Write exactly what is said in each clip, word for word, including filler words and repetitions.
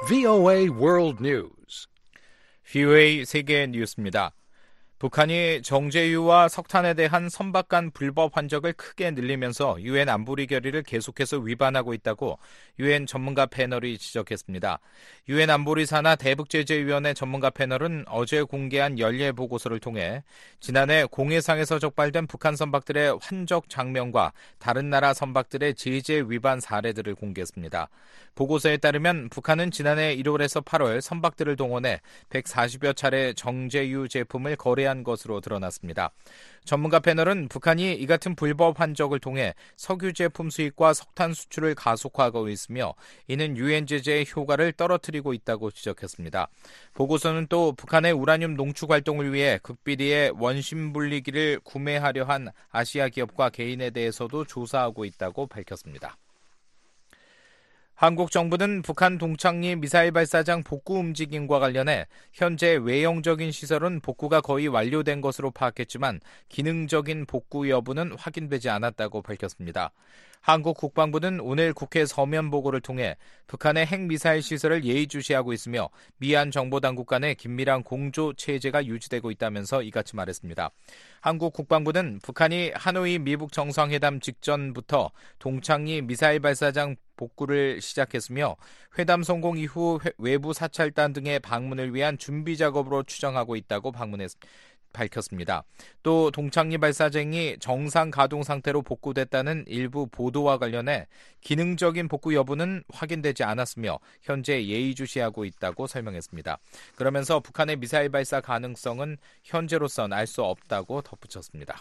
브이오에이 World News. 브이오에이 세계 뉴스입니다. 북한이 정제유와 석탄에 대한 선박간 불법 환적을 크게 늘리면서 유엔 안보리 결의를 계속해서 위반하고 있다고 유엔 전문가 패널이 지적했습니다. 유엔 안보리 산하 대북제재위원회 전문가 패널은 어제 공개한 연례 보고서를 통해 지난해 공해상에서 적발된 북한 선박들의 환적 장면과 다른 나라 선박들의 제재 위반 사례들을 공개했습니다. 보고서에 따르면 북한은 지난해 일월에서 팔월 선박들을 동원해 백사십여 차례 정제유 제품을 거래한 것으로 드러났습니다. 전문가 패널은 북한이 이 같은 불법 환적을 통해 석유 제품 수입과 석탄 수출을 가속화하고 있으며 이는 유엔 제재의 효과를 떨어뜨리고 있다고 지적했습니다. 보고서는 또 북한의 우라늄 농축 활동을 위해 극비리의 원심 분리기를 구매하려 한 아시아 기업과 개인에 대해서도 조사하고 있다고 밝혔습니다. 한국 정부는 북한 동창리 미사일 발사장 복구 움직임과 관련해 현재 외형적인 시설은 복구가 거의 완료된 것으로 파악했지만 기능적인 복구 여부는 확인되지 않았다고 밝혔습니다. 한국 국방부는 오늘 국회 서면 보고를 통해 북한의 핵미사일 시설을 예의주시하고 있으며 미얀 정보당국 간의 긴밀한 공조 체제가 유지되고 있다면서 이같이 말했습니다. 한국 국방부는 북한이 하노이 미북 정상회담 직전부터 동창리 미사일 발사장 복구를 시작했으며 회담 성공 이후 외부 사찰단 등의 방문을 위한 준비 작업으로 추정하고 있다고 방문했, 밝혔습니다. 또 동창리 발사장이 정상 가동 상태로 복구됐다는 일부 보도와 관련해 기능적인 복구 여부는 확인되지 않았으며 현재 예의주시하고 있다고 설명했습니다. 그러면서 북한의 미사일 발사 가능성은 현재로선 알 수 없다고 덧붙였습니다.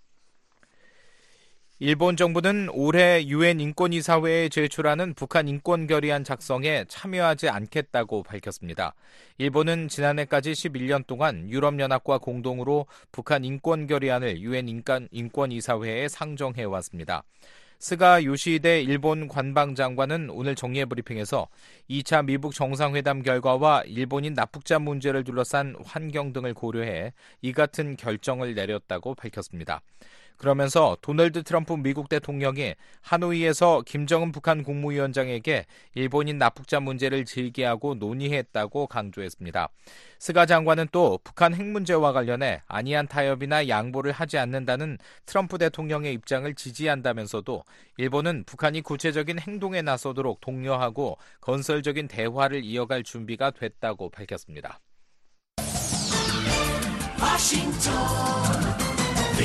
일본 정부는 올해 유엔 인권이사회에 제출하는 북한 인권 결의안 작성에 참여하지 않겠다고 밝혔습니다. 일본은 지난해까지 십일 년 동안 유럽연합과 공동으로 북한 인권 결의안을 유엔 인권이사회에 상정해 왔습니다. 스가 요시히데 일본 관방장관은 오늘 정례 브리핑에서 이 차 미북 정상회담 결과와 일본인 납북자 문제를 둘러싼 환경 등을 고려해 이 같은 결정을 내렸다고 밝혔습니다. 그러면서 도널드 트럼프 미국 대통령이 하노이에서 김정은 북한 국무위원장에게 일본인 납북자 문제를 제기하고 논의했다고 강조했습니다. 스가 장관은 또 북한 핵 문제와 관련해 안이한 타협이나 양보를 하지 않는다는 트럼프 대통령의 입장을 지지한다면서도 일본은 북한이 구체적인 행동에 나서도록 독려하고 건설적인 대화를 이어갈 준비가 됐다고 밝혔습니다. 워싱턴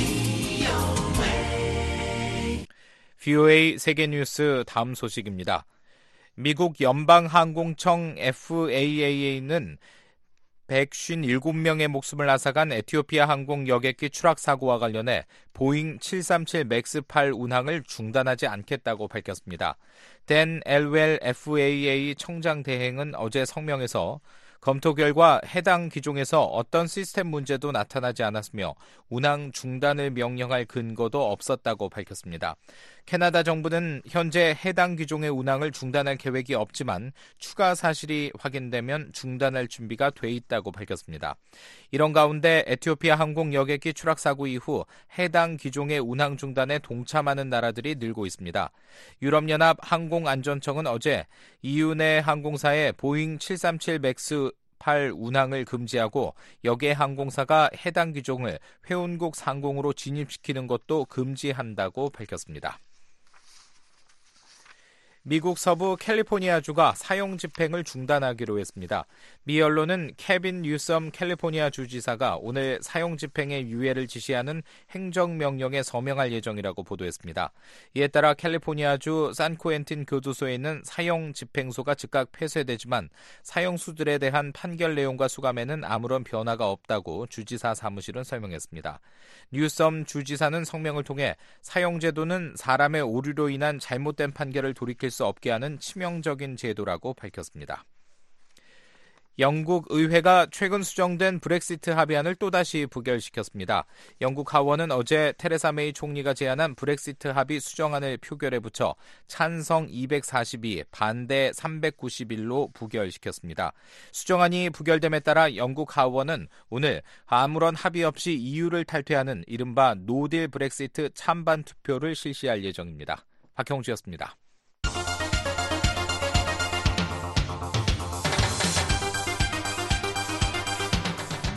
브이오에이 세계뉴스 다음 소식입니다. 미국 연방항공청 에프에이에이는 백오십칠 명의 목숨을 앗아간 에티오피아 항공 여객기 추락 사고와 관련해 보잉 칠삼칠 맥스 팔 운항을 중단하지 않겠다고 밝혔습니다. 댄 엘웰 에프에이에이 청장 대행은 어제 성명에서 검토 결과 해당 기종에서 어떤 시스템 문제도 나타나지 않았으며 운항 중단을 명령할 근거도 없었다고 밝혔습니다. 캐나다 정부는 현재 해당 기종의 운항을 중단할 계획이 없지만 추가 사실이 확인되면 중단할 준비가 돼 있다고 밝혔습니다. 이런 가운데 에티오피아 항공 여객기 추락 사고 이후 해당 기종의 운항 중단에 동참하는 나라들이 늘고 있습니다. 유럽연합 항공안전청은 어제 이유 내 항공사에 보잉 칠삼칠 맥스 팔 운항을 금지하고 역외 항공사가 해당 기종을 회원국 상공으로 진입시키는 것도 금지한다고 밝혔습니다. 미국 서부 캘리포니아주가 사형 집행을 중단하기로 했습니다. 미 언론은 케빈 뉴섬 캘리포니아 주지사가 오늘 사형 집행의 유예를 지시하는 행정명령에 서명할 예정이라고 보도했습니다. 이에 따라 캘리포니아주 산쿠엔틴 교도소에 있는 사형 집행소가 즉각 폐쇄되지만 사형수들에 대한 판결 내용과 수감에는 아무런 변화가 없다고 주지사 사무실은 설명했습니다. 뉴섬 주지사는 성명을 통해 사형제도는 사람의 오류로 인한 잘못된 판결을 돌이킬 수 없게 하는 치명적인 제도라고 밝혔습니다. 영국 의회가 최근 수정된 브렉시트 합의안을 또다시 부결시켰습니다. 영국 하원은 어제 테레사 메이 총리가 제안한 브렉시트 합의 수정안을 표결에 붙여 찬성 이백사십이, 반대 삼백구십일로 부결시켰습니다. 수정안이 부결됨에 따라 영국 하원은 오늘 아무런 합의 없이 이유를 탈퇴하는 이른바 노딜 브렉시트 찬반 투표를 실시할 예정입니다. 박형주였습니다.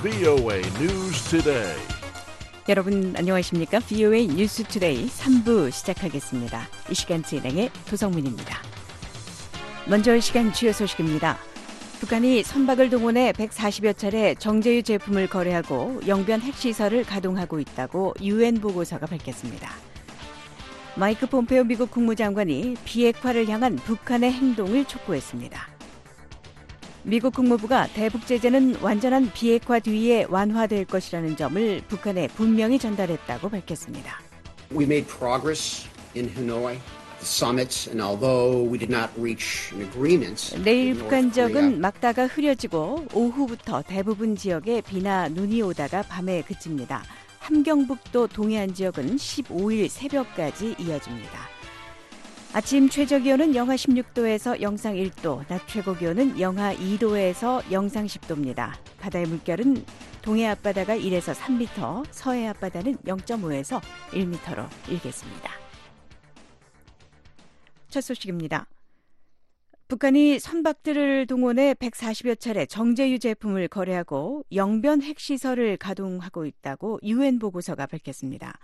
브이오에이 News Today. 여러분 안녕하십니까? 브이오에이 뉴스 투데이 삼 부 시작하겠습니다. 이 시간 진행의 도성민입니다. 먼저 이 시간 주요 소식입니다. 북한이 선박을 동원해 백사십여 차례 정제유 제품을 거래하고 영변 핵시설을 가동하고 있다고 유엔 보고서가 밝혔습니다. 마이크 폼페오 미국 국무장관이 비핵화를 향한 북한의 행동을 촉구했습니다. 미국 국무부가 대북 제재는 완전한 비핵화 뒤에 완화될 것이라는 점을 북한에 분명히 전달했다고 밝혔습니다. We made progress in Hanoi. Summits, and although we did not reach an agreement, 내일 북한 지역은 막다가 흐려지고 오후부터 대부분 지역에 비나 눈이 오다가 밤에 그칩니다. 함경북도 동해안 지역은 십오 일 새벽까지 이어집니다. 아침 최저기온은 영하 십육 도에서 영상 일 도, 낮 최고기온은 영하 이 도에서 영상 십 도입니다. 바다의 물결은 동해 앞바다가 일에서 삼 미터, 서해 앞바다는 영 점 오에서 일 미터로 일겠습니다. 첫 소식입니다. 북한이 선박들을 동원해 백사십여 차례 정제유 제품을 거래하고 영변 핵시설을 가동하고 있다고 유엔 보고서가 밝혔습니다.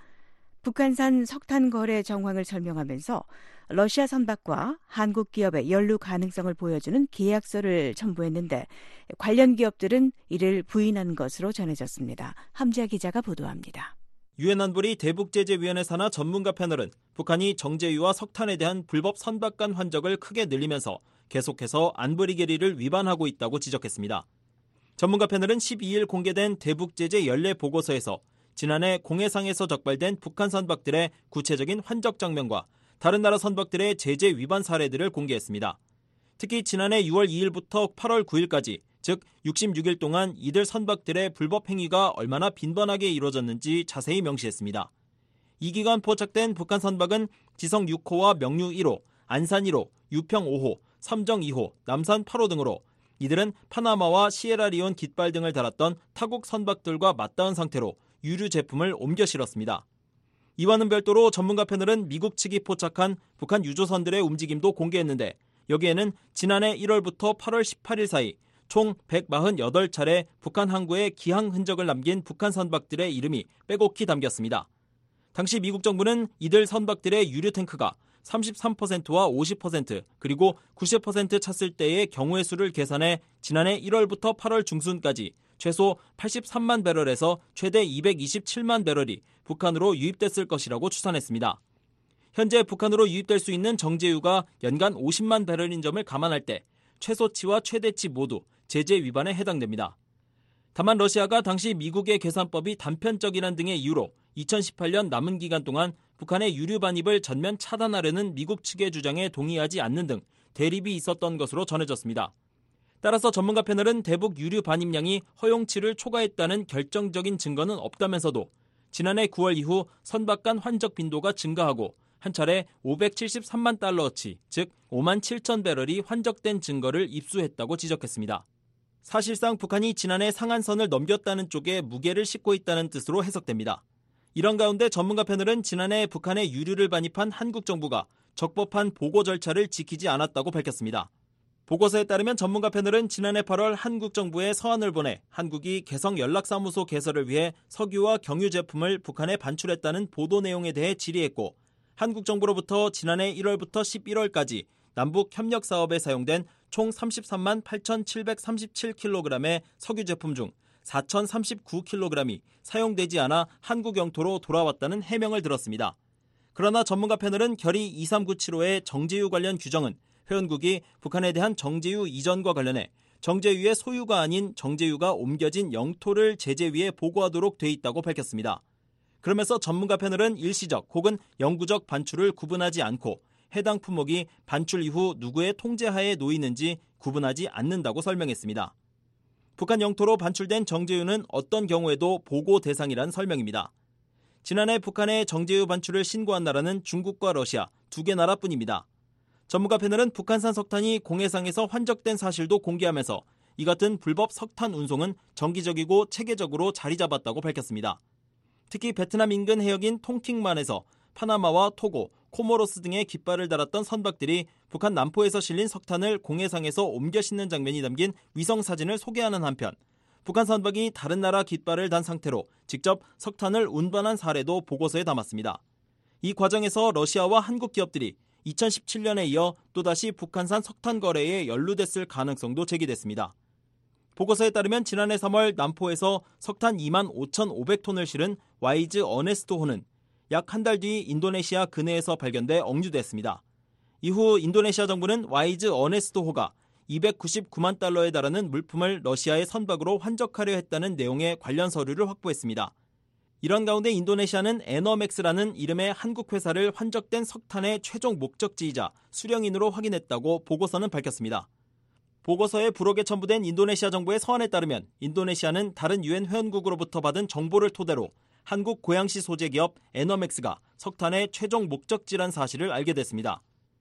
북한산 석탄 거래 정황을 설명하면서 러시아 선박과 한국 기업의 연루 가능성을 보여주는 계약서를 첨부했는데 관련 기업들은 이를 부인한 것으로 전해졌습니다. 함지아 기자가 보도합니다. 유엔 안보리 대북제재위원회 산하 전문가 패널은 북한이 정제유와 석탄에 대한 불법 선박 간 환적을 크게 늘리면서 계속해서 안보리 계리를 위반하고 있다고 지적했습니다. 전문가 패널은 십이 일 공개된 대북제재 연례 보고서에서 지난해 공해상에서 적발된 북한 선박들의 구체적인 환적 장면과 다른 나라 선박들의 제재 위반 사례들을 공개했습니다. 특히 지난해 유월 이일부터 팔월 구일까지 즉 육십육 일 동안 이들 선박들의 불법 행위가 얼마나 빈번하게 이루어졌는지 자세히 명시했습니다. 이 기간 포착된 북한 선박은 지성 육 호와 명류 일 호, 안산 일 호, 유평 오 호, 삼정 이 호, 남산 팔 호 등으로 이들은 파나마와 시에라리온 깃발 등을 달았던 타국 선박들과 맞닿은 상태로 유류 제품을 옮겨 실었습니다. 이와는 별도로 전문가 패널은 미국 측이 포착한 북한 유조선들의 움직임도 공개했는데 여기에는 지난해 일월부터 팔월 십팔일 사이 총 백사십팔 차례 북한 항구에 기항 흔적을 남긴 북한 선박들의 이름이 빼곡히 담겼습니다. 당시 미국 정부는 이들 선박들의 유류 탱크가 삼십삼 퍼센트와 오십 퍼센트 그리고 구십 퍼센트 찼을 때의 경우의 수를 계산해 지난해 일월부터 팔월 중순까지 최소 팔십삼만 배럴에서 최대 이백이십칠만 배럴이 북한으로 유입됐을 것이라고 추산했습니다. 현재 북한으로 유입될 수 있는 정제유가 연간 오십만 배럴인 점을 감안할 때 최소치와 최대치 모두 제재 위반에 해당됩니다. 다만 러시아가 당시 미국의 계산법이 단편적이란 등의 이유로 이천십팔 년 남은 기간 동안 북한의 유류 반입을 전면 차단하려는 미국 측의 주장에 동의하지 않는 등 대립이 있었던 것으로 전해졌습니다. 따라서 전문가 패널은 대북 유류 반입량이 허용치를 초과했다는 결정적인 증거는 없다면서도 지난해 구월 이후 선박 간 환적 빈도가 증가하고 한 차례 오백칠십삼만 달러어치, 즉 오만 칠천 배럴이 환적된 증거를 입수했다고 지적했습니다. 사실상 북한이 지난해 상한선을 넘겼다는 쪽에 무게를 싣고 있다는 뜻으로 해석됩니다. 이런 가운데 전문가 패널은 지난해 북한의 유류를 반입한 한국 정부가 적법한 보고 절차를 지키지 않았다고 밝혔습니다. 보고서에 따르면 전문가 패널은 지난해 팔월 한국 정부에 서한을 보내 한국이 개성 연락사무소 개설을 위해 석유와 경유 제품을 북한에 반출했다는 보도 내용에 대해 질의했고 한국 정부로부터 지난해 일월부터 십일월까지 남북 협력 사업에 사용된 총 삼십삼만 팔천칠백삼십칠 킬로그램의 석유 제품 중 사천삼십구 킬로그램이 사용되지 않아 한국 영토로 돌아왔다는 해명을 들었습니다. 그러나 전문가 패널은 결의 이삼구칠오의 정제유 관련 규정은 회원국이 북한에 대한 정제유 이전과 관련해 정제유의 소유가 아닌 정제유가 옮겨진 영토를 제재위에 보고하도록 돼 있다고 밝혔습니다. 그러면서 전문가 패널은 일시적 혹은 영구적 반출을 구분하지 않고 해당 품목이 반출 이후 누구의 통제하에 놓이는지 구분하지 않는다고 설명했습니다. 북한 영토로 반출된 정제유는 어떤 경우에도 보고 대상이란 설명입니다. 지난해 북한의 정제유 반출을 신고한 나라는 중국과 러시아 두 개 나라뿐입니다. 전문가 패널은 북한산 석탄이 공해상에서 환적된 사실도 공개하면서 이 같은 불법 석탄 운송은 정기적이고 체계적으로 자리 잡았다고 밝혔습니다. 특히 베트남 인근 해역인 통틱만에서 파나마와 토고, 코모로스 등의 깃발을 달았던 선박들이 북한 남포에서 실린 석탄을 공해상에서 옮겨 싣는 장면이 담긴 위성사진을 소개하는 한편 북한 선박이 다른 나라 깃발을 단 상태로 직접 석탄을 운반한 사례도 보고서에 담았습니다. 이 과정에서 러시아와 한국 기업들이 이천십칠 년에 이어 또다시 북한산 석탄 거래에 연루됐을 가능성도 제기됐습니다. 보고서에 따르면 지난해 삼월 남포에서 석탄 이만 오천오백 톤을 실은 와이즈 어네스트호는 약 한 달 뒤 인도네시아 근해에서 발견돼 억류됐습니다. 이후 인도네시아 정부는 와이즈 어네스트호가 이백구십구만 달러에 달하는 물품을 러시아의 선박으로 환적하려 했다는 내용의 관련 서류를 확보했습니다. 이런 가운데 인도네시아는 에너맥스라는 이름의 한국 회사를 환적된 석탄의 최종 목적지이자 수령인으로 확인했다고 보고서는 밝혔습니다. 보고서에 부록에 첨부된 인도네시아 정부의 서한에 따르면 인도네시아는 다른 유엔 회원국으로부터 받은 정보를 토대로 한국 고양시 소재 기업 에너맥스가 석탄의 최종 목적지란 사실을 알게 됐습니다.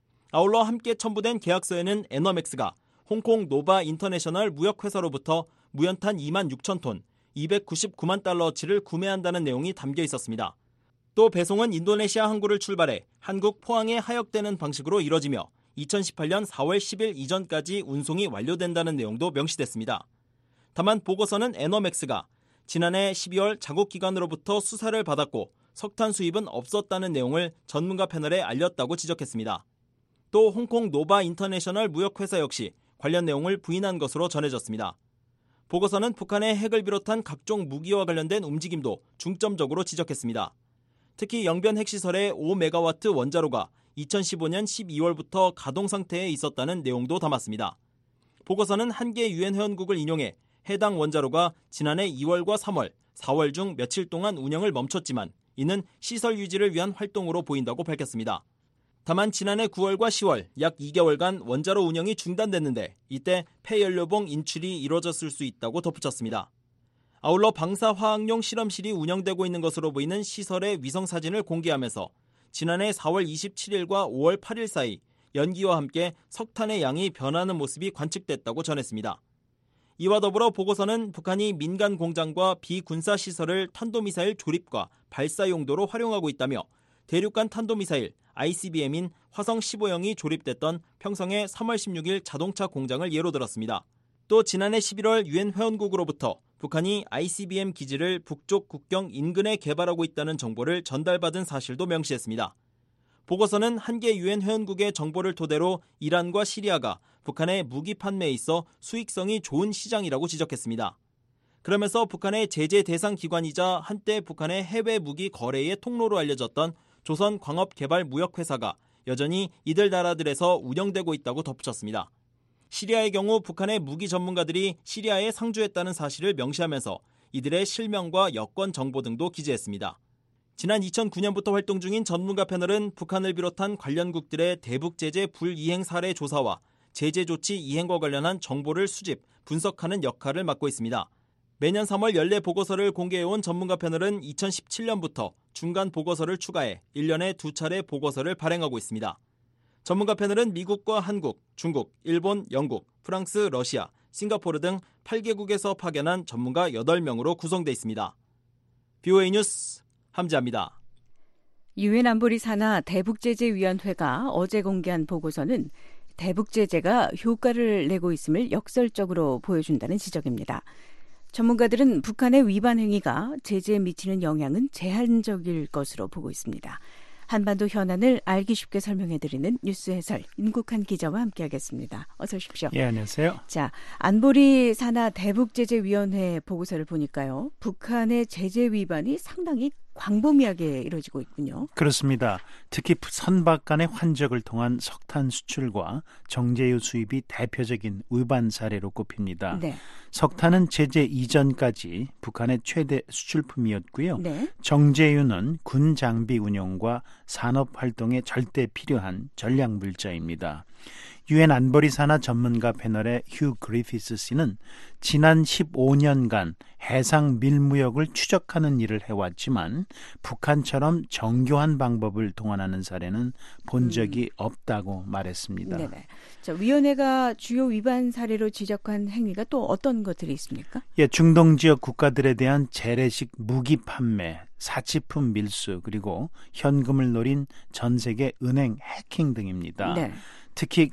아울러 함께 첨부된 계약서에는 에너맥스가 홍콩 노바 인터내셔널 무역회사로부터 무연탄 이만 육천 톤, 이백구십구만 달러어치를 구매한다는 내용이 담겨 있었습니다. 또 배송은 인도네시아 항구를 출발해 한국 포항에 하역되는 방식으로 이뤄지며 이천십팔 년 사월 십일 이전까지 운송이 완료된다는 내용도 명시됐습니다. 다만 보고서는 에너맥스가 지난해 십이월 자국기관으로부터 수사를 받았고 석탄 수입은 없었다는 내용을 전문가 패널에 알렸다고 지적했습니다. 또 홍콩 노바 인터내셔널 무역회사 역시 관련 내용을 부인한 것으로 전해졌습니다. 보고서는 북한의 핵을 비롯한 각종 무기와 관련된 움직임도 중점적으로 지적했습니다. 특히 영변 핵시설의 오 메가와트 원자로가 이천십오 년 십이월부터 가동 상태에 있었다는 내용도 담았습니다. 보고서는 한 개 유엔 회원국을 인용해 해당 원자로가 지난해 이월과 삼월, 사월 중 며칠 동안 운영을 멈췄지만 이는 시설 유지를 위한 활동으로 보인다고 밝혔습니다. 다만 지난해 구월과 시월 약 이 개월간 원자로 운영이 중단됐는데 이때 폐연료봉 인출이 이뤄졌을 수 있다고 덧붙였습니다. 아울러 방사화학용 실험실이 운영되고 있는 것으로 보이는 시설의 위성사진을 공개하면서 지난해 사월 이십칠일과 오월 팔일 사이 연기와 함께 석탄의 양이 변하는 모습이 관측됐다고 전했습니다. 이와 더불어 보고서는 북한이 민간 공장과 비군사 시설을 탄도미사일 조립과 발사 용도로 활용하고 있다며 대륙간 탄도미사일 아이씨비엠인 화성 십오형이 조립됐던 평성의 삼월 십육일 자동차 공장을 예로 들었습니다. 또 지난해 십일월 유엔 회원국으로부터 북한이 아이씨비엠 기지를 북쪽 국경 인근에 개발하고 있다는 정보를 전달받은 사실도 명시했습니다. 보고서는 한 개 유엔 회원국의 정보를 토대로 이란과 시리아가 북한의 무기 판매에 있어 수익성이 좋은 시장이라고 지적했습니다. 그러면서 북한의 제재 대상 기관이자 한때 북한의 해외 무기 거래의 통로로 알려졌던 조선광업개발무역회사가 여전히 이들 나라들에서 운영되고 있다고 덧붙였습니다. 시리아의 경우 북한의 무기 전문가들이 시리아에 상주했다는 사실을 명시하면서 이들의 실명과 여권 정보 등도 기재했습니다. 지난 이천구 년부터 활동 중인 전문가 패널은 북한을 비롯한 관련국들의 대북 제재 불이행 사례 조사와 제재 조치 이행과 관련한 정보를 수집, 분석하는 역할을 맡고 있습니다. 매년 삼월 연례 보고서를 공개해온 전문가 패널은 이천십칠 년부터 중간 보고서를 추가해 일 년에 두 차례 보고서를 발행하고 있습니다. 전문가 패널은 미국과 한국, 중국, 일본, 영국, 프랑스, 러시아, 싱가포르 등 팔 개국에서 파견한 전문가 여덟 명으로 구성되어 있습니다. 비오에이 뉴스 함지아입니다. 유엔 안보리 산하 대북제재위원회가 어제 공개한 보고서는 대북제재가 효과를 내고 있음을 역설적으로 보여준다는 지적입니다. 전문가들은 북한의 위반 행위가 제재에 미치는 영향은 제한적일 것으로 보고 있습니다. 한반도 현안을 알기 쉽게 설명해드리는 뉴스 해설 임국한 기자와 함께하겠습니다. 어서 오십시오. 예, 안녕하세요. 자, 안보리 산하 대북제재위원회 보고서를 보니까요. 북한의 제재 위반이 상당히 광범위하게 이루어지고 있군요. 그렇습니다. 특히 선박 간의 환적을 통한 석탄 수출과 정제유 수입이 대표적인 위반 사례로 꼽힙니다. 네. 석탄은 제재 이전까지 북한의 최대 수출품이었고요. 네. 정제유는 군 장비 운용과 산업 활동에 절대 필요한 전략 물자입니다. 유엔 안보리 산하 전문가 패널의 휴 그리피스 씨는 지난 십오 년간 해상 밀무역을 추적하는 일을 해왔지만 북한처럼 정교한 방법을 동원하는 사례는 본 적이 음. 없다고 말했습니다. 네네. 자, 위원회가 주요 위반 사례로 지적한 행위가 또 어떤 것들이 있습니까? 예, 중동 지역 국가들에 대한 재래식 무기 판매, 사치품 밀수, 그리고 현금을 노린 전 세계 은행 해킹 등입니다. 네. 특히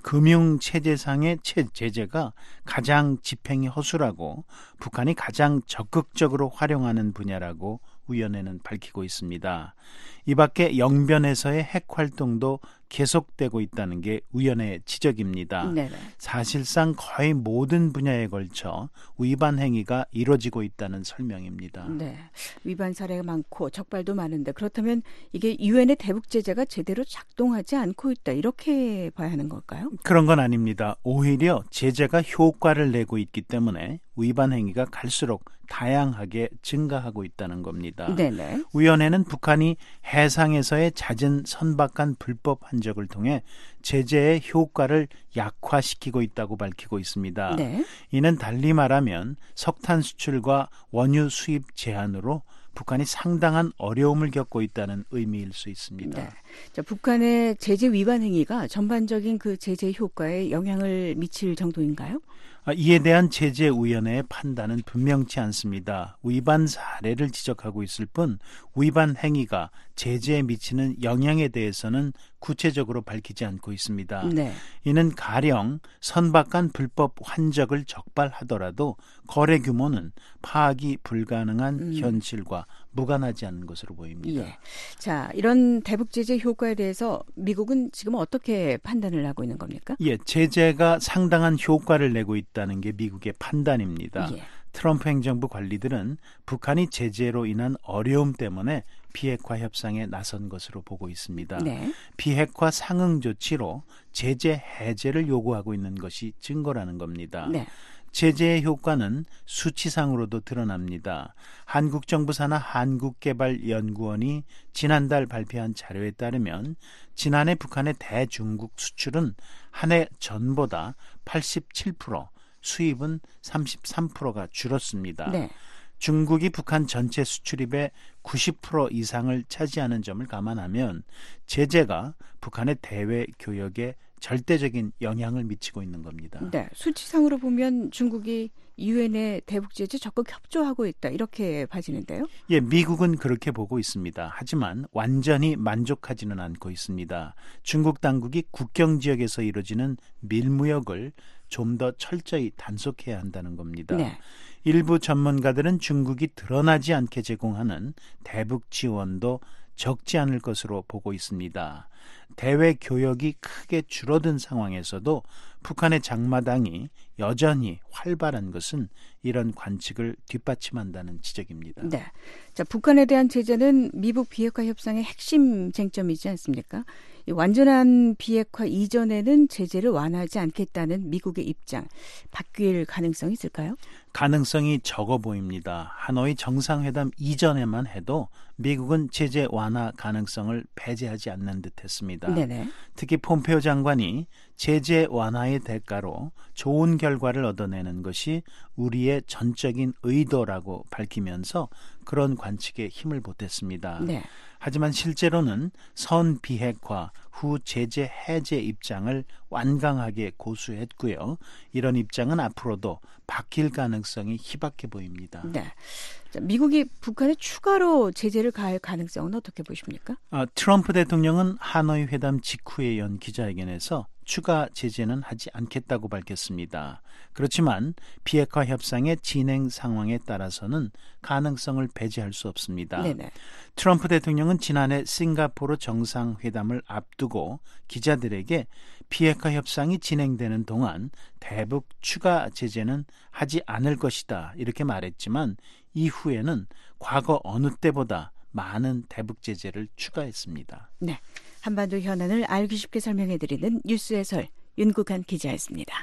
금융체제상의 제재가 가장 집행이 허술하고 북한이 가장 적극적으로 활용하는 분야라고 위원회는 밝히고 있습니다. 이 밖에 영변에서의 핵 활동도 계속되고 있다는 게 위원회의 지적입니다. 네네. 사실상 거의 모든 분야에 걸쳐 위반 행위가 이루어지고 있다는 설명입니다. 네, 위반 사례가 많고 적발도 많은데 그렇다면 이게 유엔의 대북 제재가 제대로 작동하지 않고 있다 이렇게 봐야 하는 걸까요? 그런 건 아닙니다. 오히려 제재가 효과를 내고 있기 때문에 위반 행위가 갈수록 다양하게 증가하고 있다는 겁니다. 네네. 위원회는 북한이 해상에서의 잦은 선박간 불법 한적을 통해 제재의 효과를 약화시키고 있다고 밝히고 있습니다. 네. 이는 달리 말하면 석탄 수출과 원유 수입 제한으로 북한이 상당한 어려움을 겪고 있다는 의미일 수 있습니다. 네. 자, 북한의 제재 위반 행위가 전반적인 그 제재 효과에 영향을 미칠 정도인가요? 이에 대한 제재위원회의 판단은 분명치 않습니다. 위반 사례를 지적하고 있을 뿐 위반 행위가 제재에 미치는 영향에 대해서는 구체적으로 밝히지 않고 있습니다. 네. 이는 가령 선박간 불법 환적을 적발하더라도 거래 규모는 파악이 불가능한 음. 현실과 무관하지 않은 것으로 보입니다. 예. 자, 이런 대북 제재 효과에 대해서 미국은 지금 어떻게 판단을 하고 있는 겁니까? 예, 제재가 상당한 효과를 내고 있다는 게 미국의 판단입니다. 예. 트럼프 행정부 관리들은 북한이 제재로 인한 어려움 때문에 비핵화 협상에 나선 것으로 보고 있습니다. 네. 비핵화 상응 조치로 제재 해제를 요구하고 있는 것이 증거라는 겁니다. 네. 제재의 효과는 수치상으로도 드러납니다. 한국 정부 산하 한국개발연구원이 지난달 발표한 자료에 따르면 지난해 북한의 대중국 수출은 한 해 전보다 팔십칠 퍼센트, 수입은 삼십삼 퍼센트가 줄었습니다. 네. 중국이 북한 전체 수출입의 구십 퍼센트 이상을 차지하는 점을 감안하면 제재가 북한의 대외 교역에 절대적인 영향을 미치고 있는 겁니다. 네, 수치상으로 보면 중국이 유엔의 대북 제재 적극 협조하고 있다 이렇게 봐지는데요. 예, 미국은 그렇게 보고 있습니다. 하지만 완전히 만족하지는 않고 있습니다. 중국 당국이 국경 지역에서 이루어지는 밀무역을 좀 더 철저히 단속해야 한다는 겁니다. 네. 일부 전문가들은 중국이 드러나지 않게 제공하는 대북 지원도 적지 않을 것으로 보고 있습니다. 대외 교역이 크게 줄어든 상황에서도 북한의 장마당이 여전히 활발한 것은 이런 관측을 뒷받침한다는 지적입니다. 네. 자, 북한에 대한 제재는 미북 비핵화 협상의 핵심 쟁점이지 않습니까? 이 완전한 비핵화 이전에는 제재를 완화하지 않겠다는 미국의 입장, 바뀔 가능성이 있을까요? 가능성이 적어 보입니다. 하노이 정상회담 이전에만 해도 미국은 제재 완화 가능성을 배제하지 않는 듯했습니다. 네네. 특히 폼페오 장관이 제재 완화의 대가로 좋은 결과를 얻어내는 것이 우리의 전적인 의도라고 밝히면서 그런 관측에 힘을 보탰습니다. 네. 하지만 실제로는 선 비핵화 후 제재 해제 입장을 완강하게 고수했고요. 이런 입장은 앞으로도 바뀔 가능성이 희박해 보입니다. 네. 자, 미국이 북한에 추가로 제재를 가할 가능성은 어떻게 보십니까? 어, 트럼프 대통령은 하노이 회담 직후에 연 기자회견에서 추가 제재는 하지 않겠다고 밝혔습니다. 그렇지만 비핵화 협상의 진행 상황에 따라서는 가능성을 배제할 수 없습니다. 네네. 트럼프 대통령은 지난해 싱가포르 정상회담을 앞두고 기자들에게 비핵화 협상이 진행되는 동안 대북 추가 제재는 하지 않을 것이다 이렇게 말했지만 이후에는 과거 어느 때보다 많은 대북 제재를 추가했습니다. 네, 한반도 현안을 알기 쉽게 설명해드리는 뉴스 해설 윤국한 기자였습니다.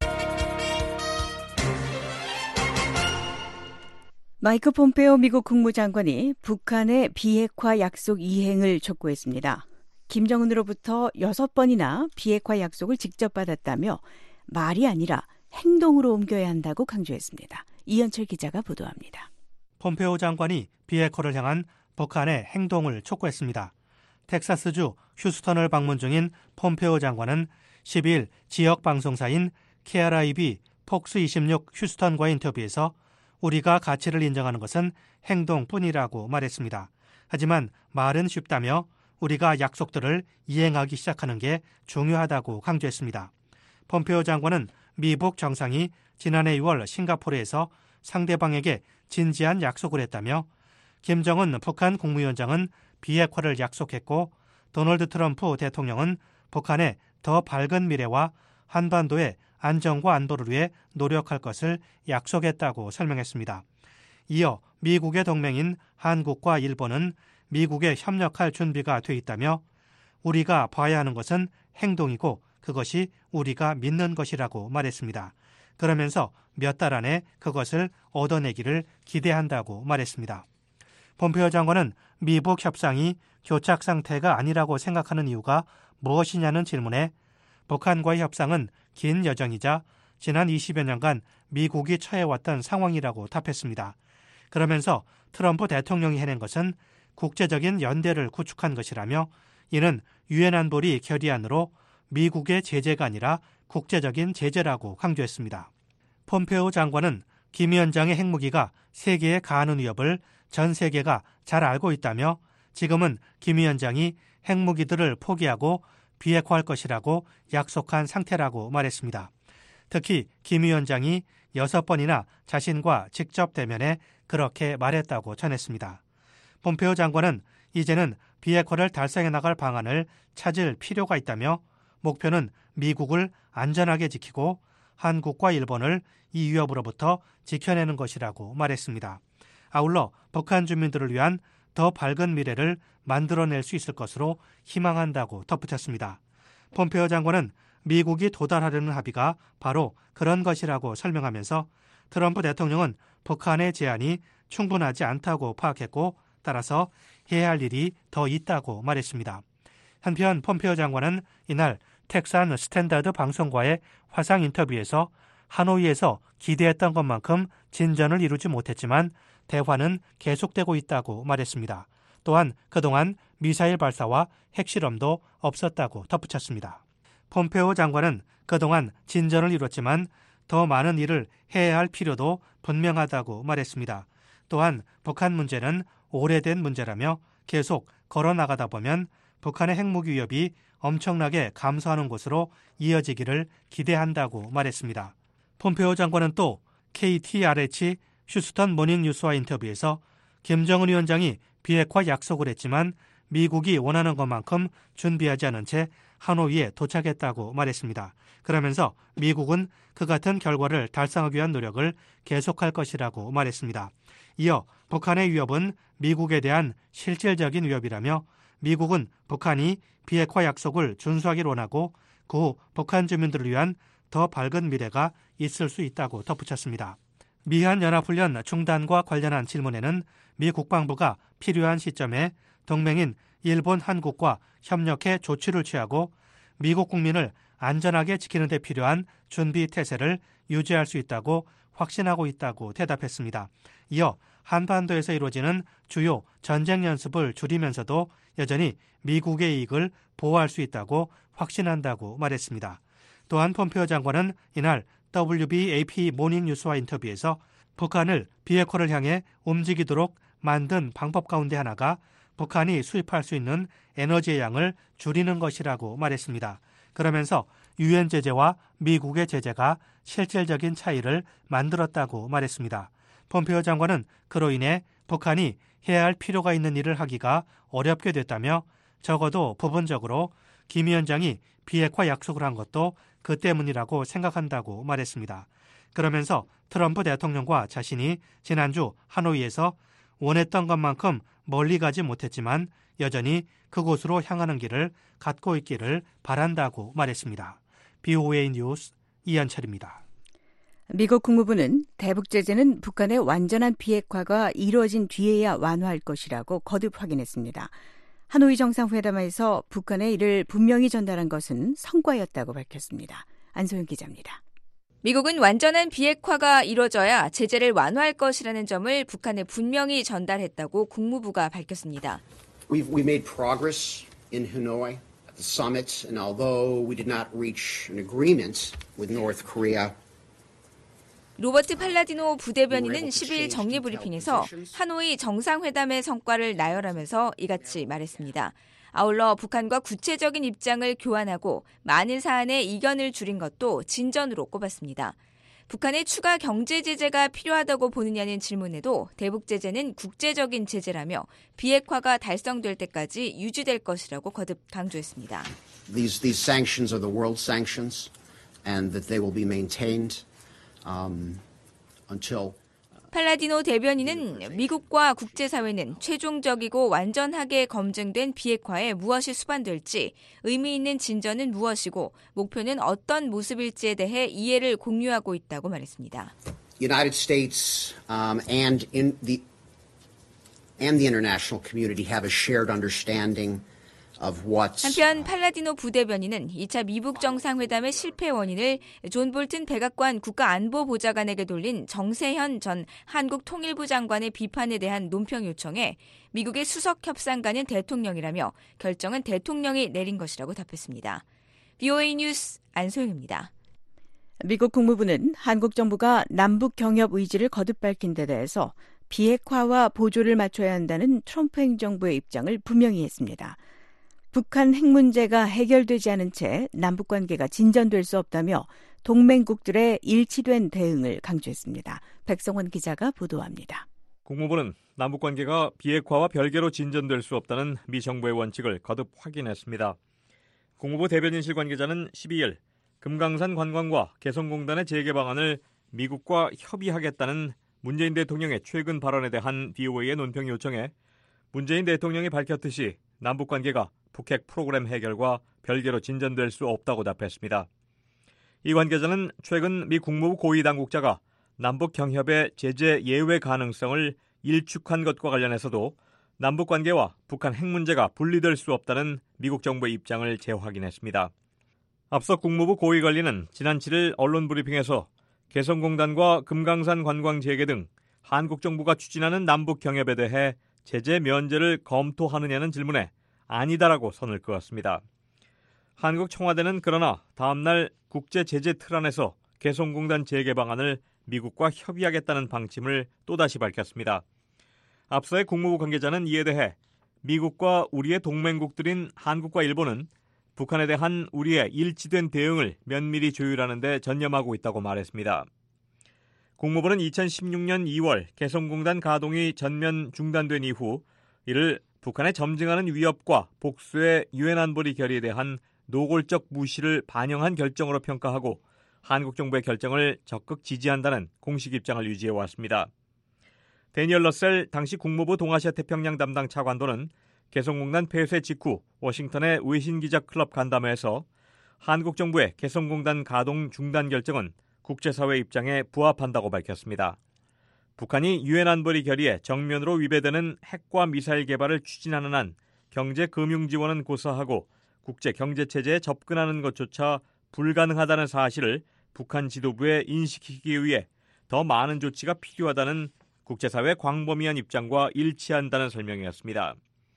마이크 폼페오 미국 국무장관이 북한의 비핵화 약속 이행을 촉구했습니다. 김정은으로부터 여섯 번이나 비핵화 약속을 직접 받았다며 말이 아니라 행동으로 옮겨야 한다고 강조했습니다. 이현철 기자가 보도합니다. 폼페오 장관이 비핵화를 향한 북한의 행동을 촉구했습니다. 텍사스주 휴스턴을 방문 중인 폼페오 장관은 십이일 지역 방송사인 케알아이비 폭스 이십육 휴스턴과 인터뷰에서 우리가 가치를 인정하는 것은 행동뿐이라고 말했습니다. 하지만 말은 쉽다며 우리가 약속들을 이행하기 시작하는 게 중요하다고 강조했습니다. 폼페오 장관은 미북 정상이 지난해 유월 싱가포르에서 상대방에게 진지한 약속을 했다며 김정은 북한 국무위원장은 비핵화를 약속했고 도널드 트럼프 대통령은 북한의 더 밝은 미래와 한반도의 안정과 안보를 위해 노력할 것을 약속했다고 설명했습니다. 이어 미국의 동맹인 한국과 일본은 미국에 협력할 준비가 돼 있다며 우리가 봐야 하는 것은 행동이고 그것이 우리가 믿는 것이라고 말했습니다. 그러면서 몇 달 안에 그것을 얻어내기를 기대한다고 말했습니다. 폼페오 장관은 미북 협상이 교착 상태가 아니라고 생각하는 이유가 무엇이냐는 질문에 북한과의 협상은 긴 여정이자 지난 이십여 년간 미국이 처해왔던 상황이라고 답했습니다. 그러면서 트럼프 대통령이 해낸 것은 국제적인 연대를 구축한 것이라며 이는 유엔 안보리 결의안으로 미국의 제재가 아니라 국제적인 제재라고 강조했습니다. 폼페오 장관은 김 위원장의 핵무기가 세계에 가하는 위협을 전 세계가 잘 알고 있다며 지금은 김 위원장이 핵무기들을 포기하고 비핵화할 것이라고 약속한 상태라고 말했습니다. 특히 김 위원장이 여섯 번이나 자신과 직접 대면해 그렇게 말했다고 전했습니다. 폼페오 장관은 이제는 비핵화를 달성해 나갈 방안을 찾을 필요가 있다며 목표는 미국을 안전하게 지키고 한국과 일본을 이 위협으로부터 지켜내는 것이라고 말했습니다. 아울러 북한 주민들을 위한 더 밝은 미래를 만들어낼 수 있을 것으로 희망한다고 덧붙였습니다. 폼페오 장관은 미국이 도달하려는 합의가 바로 그런 것이라고 설명하면서 트럼프 대통령은 북한의 제안이 충분하지 않다고 파악했고 따라서 해야 할 일이 더 있다고 말했습니다. 한편 폼페오 장관은 이날 텍산 스탠다드 방송과의 화상 인터뷰에서 하노이에서 기대했던 것만큼 진전을 이루지 못했지만 대화는 계속되고 있다고 말했습니다. 또한 그동안 미사일 발사와 핵실험도 없었다고 덧붙였습니다. 폼페오 장관은 그동안 진전을 이뤘지만 더 많은 일을 해야 할 필요도 분명하다고 말했습니다. 또한 북한 문제는 오래된 문제라며 계속 걸어나가다 보면 북한의 핵무기 위협이 엄청나게 감소하는 곳으로 이어지기를 기대한다고 말했습니다. 폼페오 장관은 또 케이티알에이치 휴스턴 모닝뉴스와 인터뷰에서 김정은 위원장이 비핵화 약속을 했지만 미국이 원하는 것만큼 준비하지 않은 채 하노이에 도착했다고 말했습니다. 그러면서 미국은 그 같은 결과를 달성하기 위한 노력을 계속할 것이라고 말했습니다. 이어 북한의 위협은 미국에 대한 실질적인 위협이라며 미국은 북한이 비핵화 약속을 준수하기를 원하고 그 후 북한 주민들을 위한 더 밝은 미래가 있을 수 있다고 덧붙였습니다. 미한연합훈련 중단과 관련한 질문에는 미 국방부가 필요한 시점에 동맹인 일본, 한국과 협력해 조치를 취하고 미국 국민을 안전하게 지키는 데 필요한 준비 태세를 유지할 수 있다고 확신하고 있다고 대답했습니다. 이어 한반도에서 이루어지는 주요 전쟁 연습을 줄이면서도 여전히 미국의 이익을 보호할 수 있다고 확신한다고 말했습니다. 또한 폼페오 장관은 이날 더블유비에이피 모닝뉴스와 인터뷰에서 북한을 비핵화를 향해 움직이도록 만든 방법 가운데 하나가 북한이 수입할 수 있는 에너지의 양을 줄이는 것이라고 말했습니다. 그러면서 유엔 제재와 미국의 제재가 실질적인 차이를 만들었다고 말했습니다. 폼페오 장관은 그로 인해 북한이 해야 할 필요가 있는 일을 하기가 어렵게 됐다며 적어도 부분적으로 김 위원장이 비핵화 약속을 한 것도 그 때문이라고 생각한다고 말했습니다. 그러면서 트럼프 대통령과 자신이 지난주 하노이에서 원했던 것만큼 멀리 가지 못했지만 여전히 그곳으로 향하는 길을 갖고 있기를 바란다고 말했습니다. 비오에이 뉴스 이현철입니다. 미국 국무부는 대북 제재는 북한의 완전한 비핵화가 이루어진 뒤에야 완화할 것이라고 거듭 확인했습니다. 하노이 정상회담에서 북한에 이를 분명히 전달한 것은 성과였다고 밝혔습니다. 안소영 기자입니다. 미국은 완전한 비핵화가 이뤄져야 제재를 완화할 것이라는 점을 북한에 분명히 전달했다고 국무부가 밝혔습니다. We've, we made progress in Hanoi at the summit, and although we did not reach an agreement with North Korea, 로버트 팔라디노 부대변인은 십일 정례 브리핑에서 하노이 정상회담의 성과를 나열하면서 이같이 말했습니다. 아울러 북한과 구체적인 입장을 교환하고 많은 사안에 이견을 줄인 것도 진전으로 꼽았습니다. 북한의 추가 경제 제재가 필요하다고 보느냐는 질문에도 대북 제재는 국제적인 제재라며 비핵화가 달성될 때까지 유지될 것이라고 거듭 강조했습니다. These these sanctions are the world sanctions, and that they will be maintained um, until. 팔라디노 대변인은 미국과 국제사회는 최종적이고 완전하게 검증된 비핵화에 무엇이 수반될지, 의미 있는 진전은 무엇이고 목표는 어떤 모습일지에 대해 이해를 공유하고 있다고 말했습니다. United States um, and in the and the international community have a shared understanding. 한편 팔라디노 부대변인은 이 차 미북 정상회담의 실패 원인을 존 볼튼 백악관 국가안보보좌관에게 돌린 정세현 전 한국 통일부 장관의 비판에 대한 논평 요청에 미국의 수석 협상가는 대통령이라며 결정은 대통령이 내린 것이라고 답했습니다. 비오에이 뉴스 안소영입니다. 미국 국무부는 한국 정부가 남북 경협 의지를 거듭 밝힌 데 대해서 비핵화와 보조를 맞춰야 한다는 트럼프 행정부의 입장을 분명히 했습니다. 북한 핵 문제가 해결되지 않은 채 남북관계가 진전될 수 없다며 동맹국들의 일치된 대응을 강조했습니다. 백성원 기자가 보도합니다. 국무부는 남북관계가 비핵화와 별개로 진전될 수 없다는 미 정부의 원칙을 거듭 확인했습니다. 국무부 대변인실 관계자는 십이일 금강산 관광과 개성공단의 재개 방안을 미국과 협의하겠다는 문재인 대통령의 최근 발언에 대한 비오에이의 논평 요청에 문재인 대통령이 밝혔듯이 남북관계가 북핵 프로그램 해결과 별개로 진전될 수 없다고 답했습니다. 이 관계자는 최근 미 국무부 고위 당국자가 남북 경협의 제재 예외 가능성을 일축한 것과 관련해서도 남북관계와 북한 핵 문제가 분리될 수 없다는 미국 정부의 입장을 재확인했습니다. 앞서 국무부 고위 관리는 지난 칠일 언론 브리핑에서 개성공단과 금강산 관광 재개 등 한국 정부가 추진하는 남북 경협에 대해 제재 면제를 검토하느냐는 질문에 아니다라고 선을 그었습니다. 한국 청와대는 그러나 다음 날 국제 제재 틀 안에서 개성공단 재개 방안을 미국과 협의하겠다는 방침을 또다시 밝혔습니다. 앞서의 국무부 관계자는 이에 대해 미국과 우리의 동맹국들인 한국과 일본은 북한에 대한 우리의 일치된 대응을 면밀히 조율하는 데 전념하고 있다고 말했습니다. 국무부는 이천십육년 이월 개성공단 가동이 전면 중단된 이후 이를 북한의 점증하는 위협과 복수의 유엔 안보리 결의에 대한 노골적 무시를 반영한 결정으로 평가하고 한국 정부의 결정을 적극 지지한다는 공식 입장을 유지해 왔습니다. 데니얼 러셀 당시 국무부 동아시아 태평양 담당 차관도는 개성공단 폐쇄 직후 워싱턴의 외신기자 클럽 간담회에서 한국 정부의 개성공단 가동 중단 결정은 국제사회 입장에 부합한다고 밝혔습니다. 북한이 유엔 안보리 결의에 정면으로 위배되는 핵과 미사일 개발을 추진하는 한 경제 금융 지원은 고사하고 국제 경제 체제에 접근하는 것조차 불가능하다는 사실을 북한 지도부에 인식시키기 위해 더 많은 조치가 필요하다는 국제사회 광범위한 입장과 일치한다는 설명이었습니다.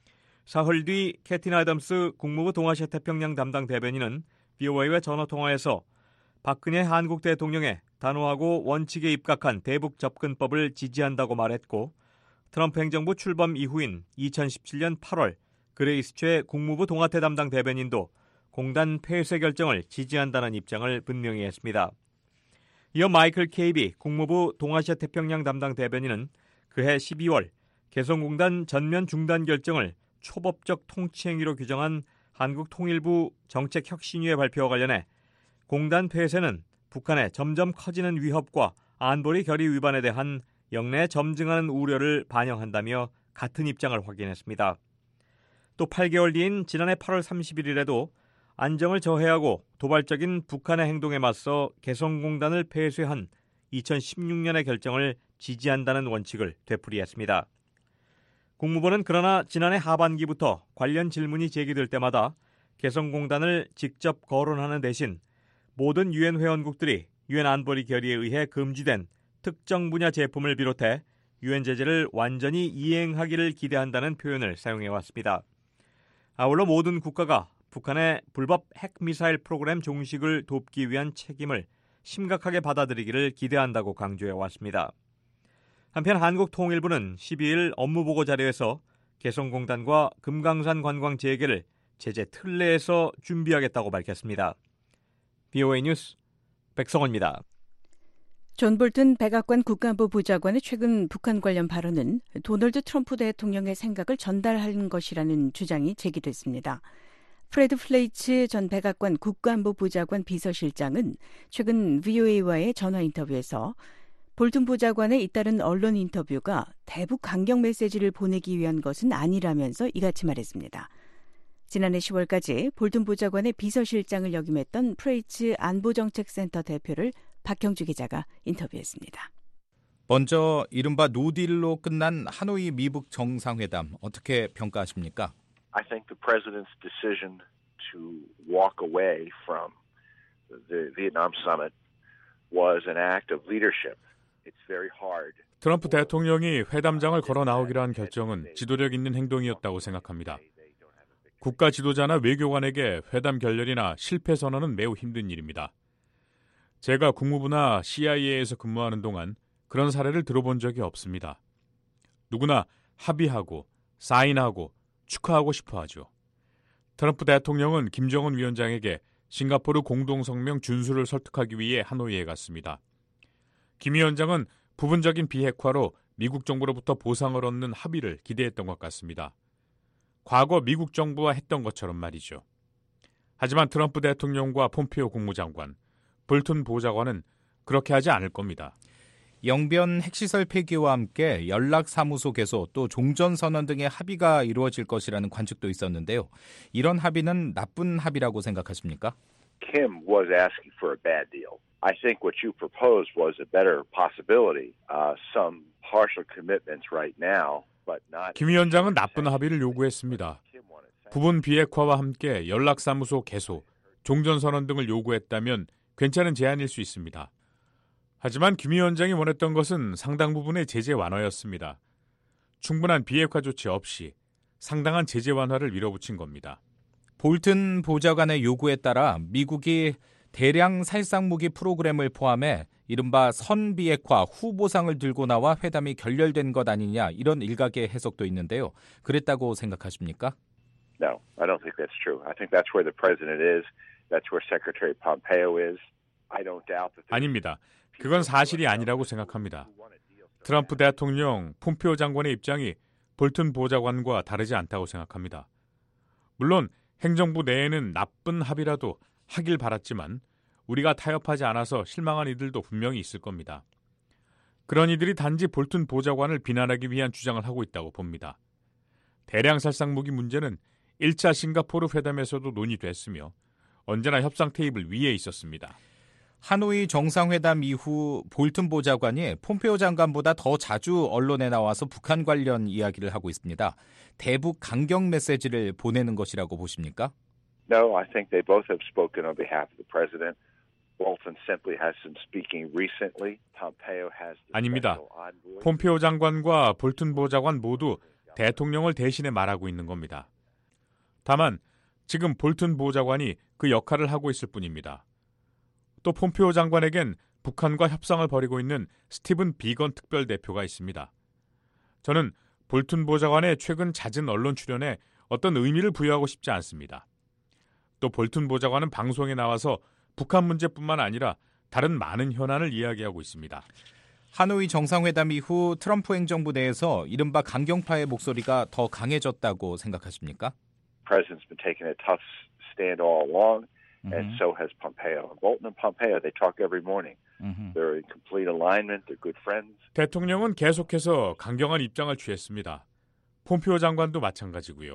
사흘 뒤 캐틴 애덤스 국무부 동아시아 태평양 담당 대변인은 비오에이와 전화통화에서 박근혜 한국 대통령의 단호하고 원칙에 입각한 대북 접근법을 지지한다고 말했고 트럼프 행정부 출범 이후인 이천십칠년 팔월 그레이스 최 국무부 동아태 담당 대변인도 공단 폐쇄 결정을 지지한다는 입장을 분명히 했습니다. 이어 마이클 케이비 국무부 동아시아 태평양 담당 대변인은 그해 십이월 개성공단 전면 중단 결정을 초법적 통치행위로 규정한 한국통일부 정책혁신위의 발표와 관련해 공단 폐쇄는 북한의 점점 커지는 위협과 안보리 결의 위반에 대한 영내 점증하는 우려를 반영한다며 같은 입장을 확인했습니다. 또 팔 개월 뒤인 지난해 팔월 삼십일일에도 안정을 저해하고 도발적인 북한의 행동에 맞서 개성공단을 폐쇄한 이천십육년의 결정을 지지한다는 원칙을 되풀이했습니다. 국무부는 그러나 지난해 하반기부터 관련 질문이 제기될 때마다 개성공단을 직접 거론하는 대신 모든 유엔 회원국들이 유엔 안보리 결의에 의해 금지된 특정 분야 제품을 비롯해 유엔 제재를 완전히 이행하기를 기대한다는 표현을 사용해왔습니다. 아울러 모든 국가가 북한의 불법 핵미사일 프로그램 종식을 돕기 위한 책임을 심각하게 받아들이기를 기대한다고 강조해왔습니다. 한편 한국통일부는 십이일 업무보고 자료에서 개성공단과 금강산 관광 재개를 제재 틀 내에서 준비하겠다고 밝혔습니다. 비오에이 뉴스 백성원입니다. 존 볼튼 백악관 국가안보 보좌관의 최근 북한 관련 발언은 도널드 트럼프 대통령의 생각을 전달한 것이라는 주장이 제기됐습니다. 프레드 플레이츠 전 백악관 국가안보 보좌관 비서실장은 최근 브이오에이와의 전화 인터뷰에서 볼튼 보좌관의 잇따른 언론 인터뷰가 대북 강경 메시지를 보내기 위한 것은 아니라면서 이같이 말했습니다. 지난해 시월까지 볼튼 보좌관의 비서실장을 역임했던 프레이츠 안보정책센터 대표를 박형주 기자가 인터뷰했습니다. 먼저 이른바 노딜로 끝난 하노이 미북 정상회담 어떻게 평가하십니까? I think the president's decision to walk away from the Vietnam summit was an act of leadership. It's very hard. 트럼프 대통령이 회담장을 걸어 나오기로 한 결정은 지도력 있는 행동이었다고 생각합니다. 국가 지도자나 외교관에게 회담 결렬이나 실패 선언은 매우 힘든 일입니다. 제가 국무부나 씨아이에이에서 근무하는 동안 그런 사례를 들어본 적이 없습니다. 누구나 합의하고 사인하고 축하하고 싶어 하죠. 트럼프 대통령은 김정은 위원장에게 싱가포르 공동성명 준수를 설득하기 위해 하노이에 갔습니다. 김 위원장은 부분적인 비핵화로 미국 정부로부터 보상을 얻는 합의를 기대했던 것 같습니다. 과거 미국 정부와 했던 것처럼 말이죠. 하지만 트럼프 대통령과 폼페이오 국무장관, 볼튼 보좌관은 그렇게 하지 않을 겁니다. 영변 핵시설 폐기와 함께 연락사무소 개소 또 종전선언 등의 합의가 이루어질 것이라는 관측도 있었는데요. 이런 합의는 나쁜 합의라고 생각하십니까? Kim was asking for a bad deal. I think what you proposed was a better possibility. Uh, some partial commitments right now, but not. 김 위원장은 나쁜 합의를 요구했습니다. 부분 비핵화와 함께 연락사무소 개소, 종전선언 등을 요구했다면 괜찮은 제안일 수 있습니다. 하지만 김 위원장이 원했던 것은 상당 부분의 제재 완화였습니다. 충분한 비핵화 조치 없이 상당한 제재 완화를 밀어붙인 겁니다. 볼튼 보좌관의 요구에 따라 미국이 대량 살상무기 프로그램을 포함해 이른바 선비핵화 후보상을 들고 나와 회담이 결렬된 것 아니냐 이런 일각의 해석도 있는데요. 그랬다고 생각하십니까? No, I don't think that's true. I think that's where the president is. That's where Secretary Pompeo is. I don't doubt that. 아닙니다. 그건 사실이 아니라고 생각합니다. 트럼프 대통령, 폼페이오 장관의 입장이 볼튼 보좌관과 다르지 않다고 생각합니다. 물론 행정부 내에는 나쁜 합의라도 하길 바랐지만 우리가 타협하지 않아서 실망한 이들도 분명히 있을 겁니다. 그런 이들이 단지 볼튼 보좌관을 비난하기 위한 주장을 하고 있다고 봅니다. 대량 살상무기 문제는 일 차 싱가포르 회담에서도 논의됐으며 언제나 협상 테이블 위에 있었습니다. 하노이 정상회담 이후 볼튼 보좌관이 폼페이오 장관보다 더 자주 언론에 나와서 북한 관련 이야기를 하고 있습니다. 대북 강경 메시지를 보내는 것이라고 보십니까? No, I think they both have spoken on behalf of the president. Bolton simply has been speaking recently. Pompeo has the 아닙니다. special envoy. 폼페이오 장관과 볼튼 보좌관 모두 대통령을 대신해 말하고 있는 겁니다. 다만 지금 볼튼 보좌관이 그 역할을 하고 있을 뿐입니다. 또 폼페이오 장관에겐 북한과 협상을 벌이고 있는 스티븐 비건 특별대표가 있습니다. 저는 볼튼 보좌관의 최근 잦은 언론 출연에 어떤 의미를 부여하고 싶지 않습니다. 또 볼튼 보좌관은 방송에 나와서 북한 문제뿐만 아니라 다른 많은 현안을 이야기하고 있습니다. 하노이 정상회담 이후 트럼프 행정부 내에서 이른바 강경파의 목소리가 더 강해졌다고 생각하십니까? The president's been taking a tough stand all along. Mm-hmm. And so has Pompeo. Bolton and Pompeo, they talk every morning. Mm-hmm. They're in complete alignment. They're good friends. 대통령은 계속해서 강경한 입장을 취했습니다. 폼페이오 장관도 마찬가지고요.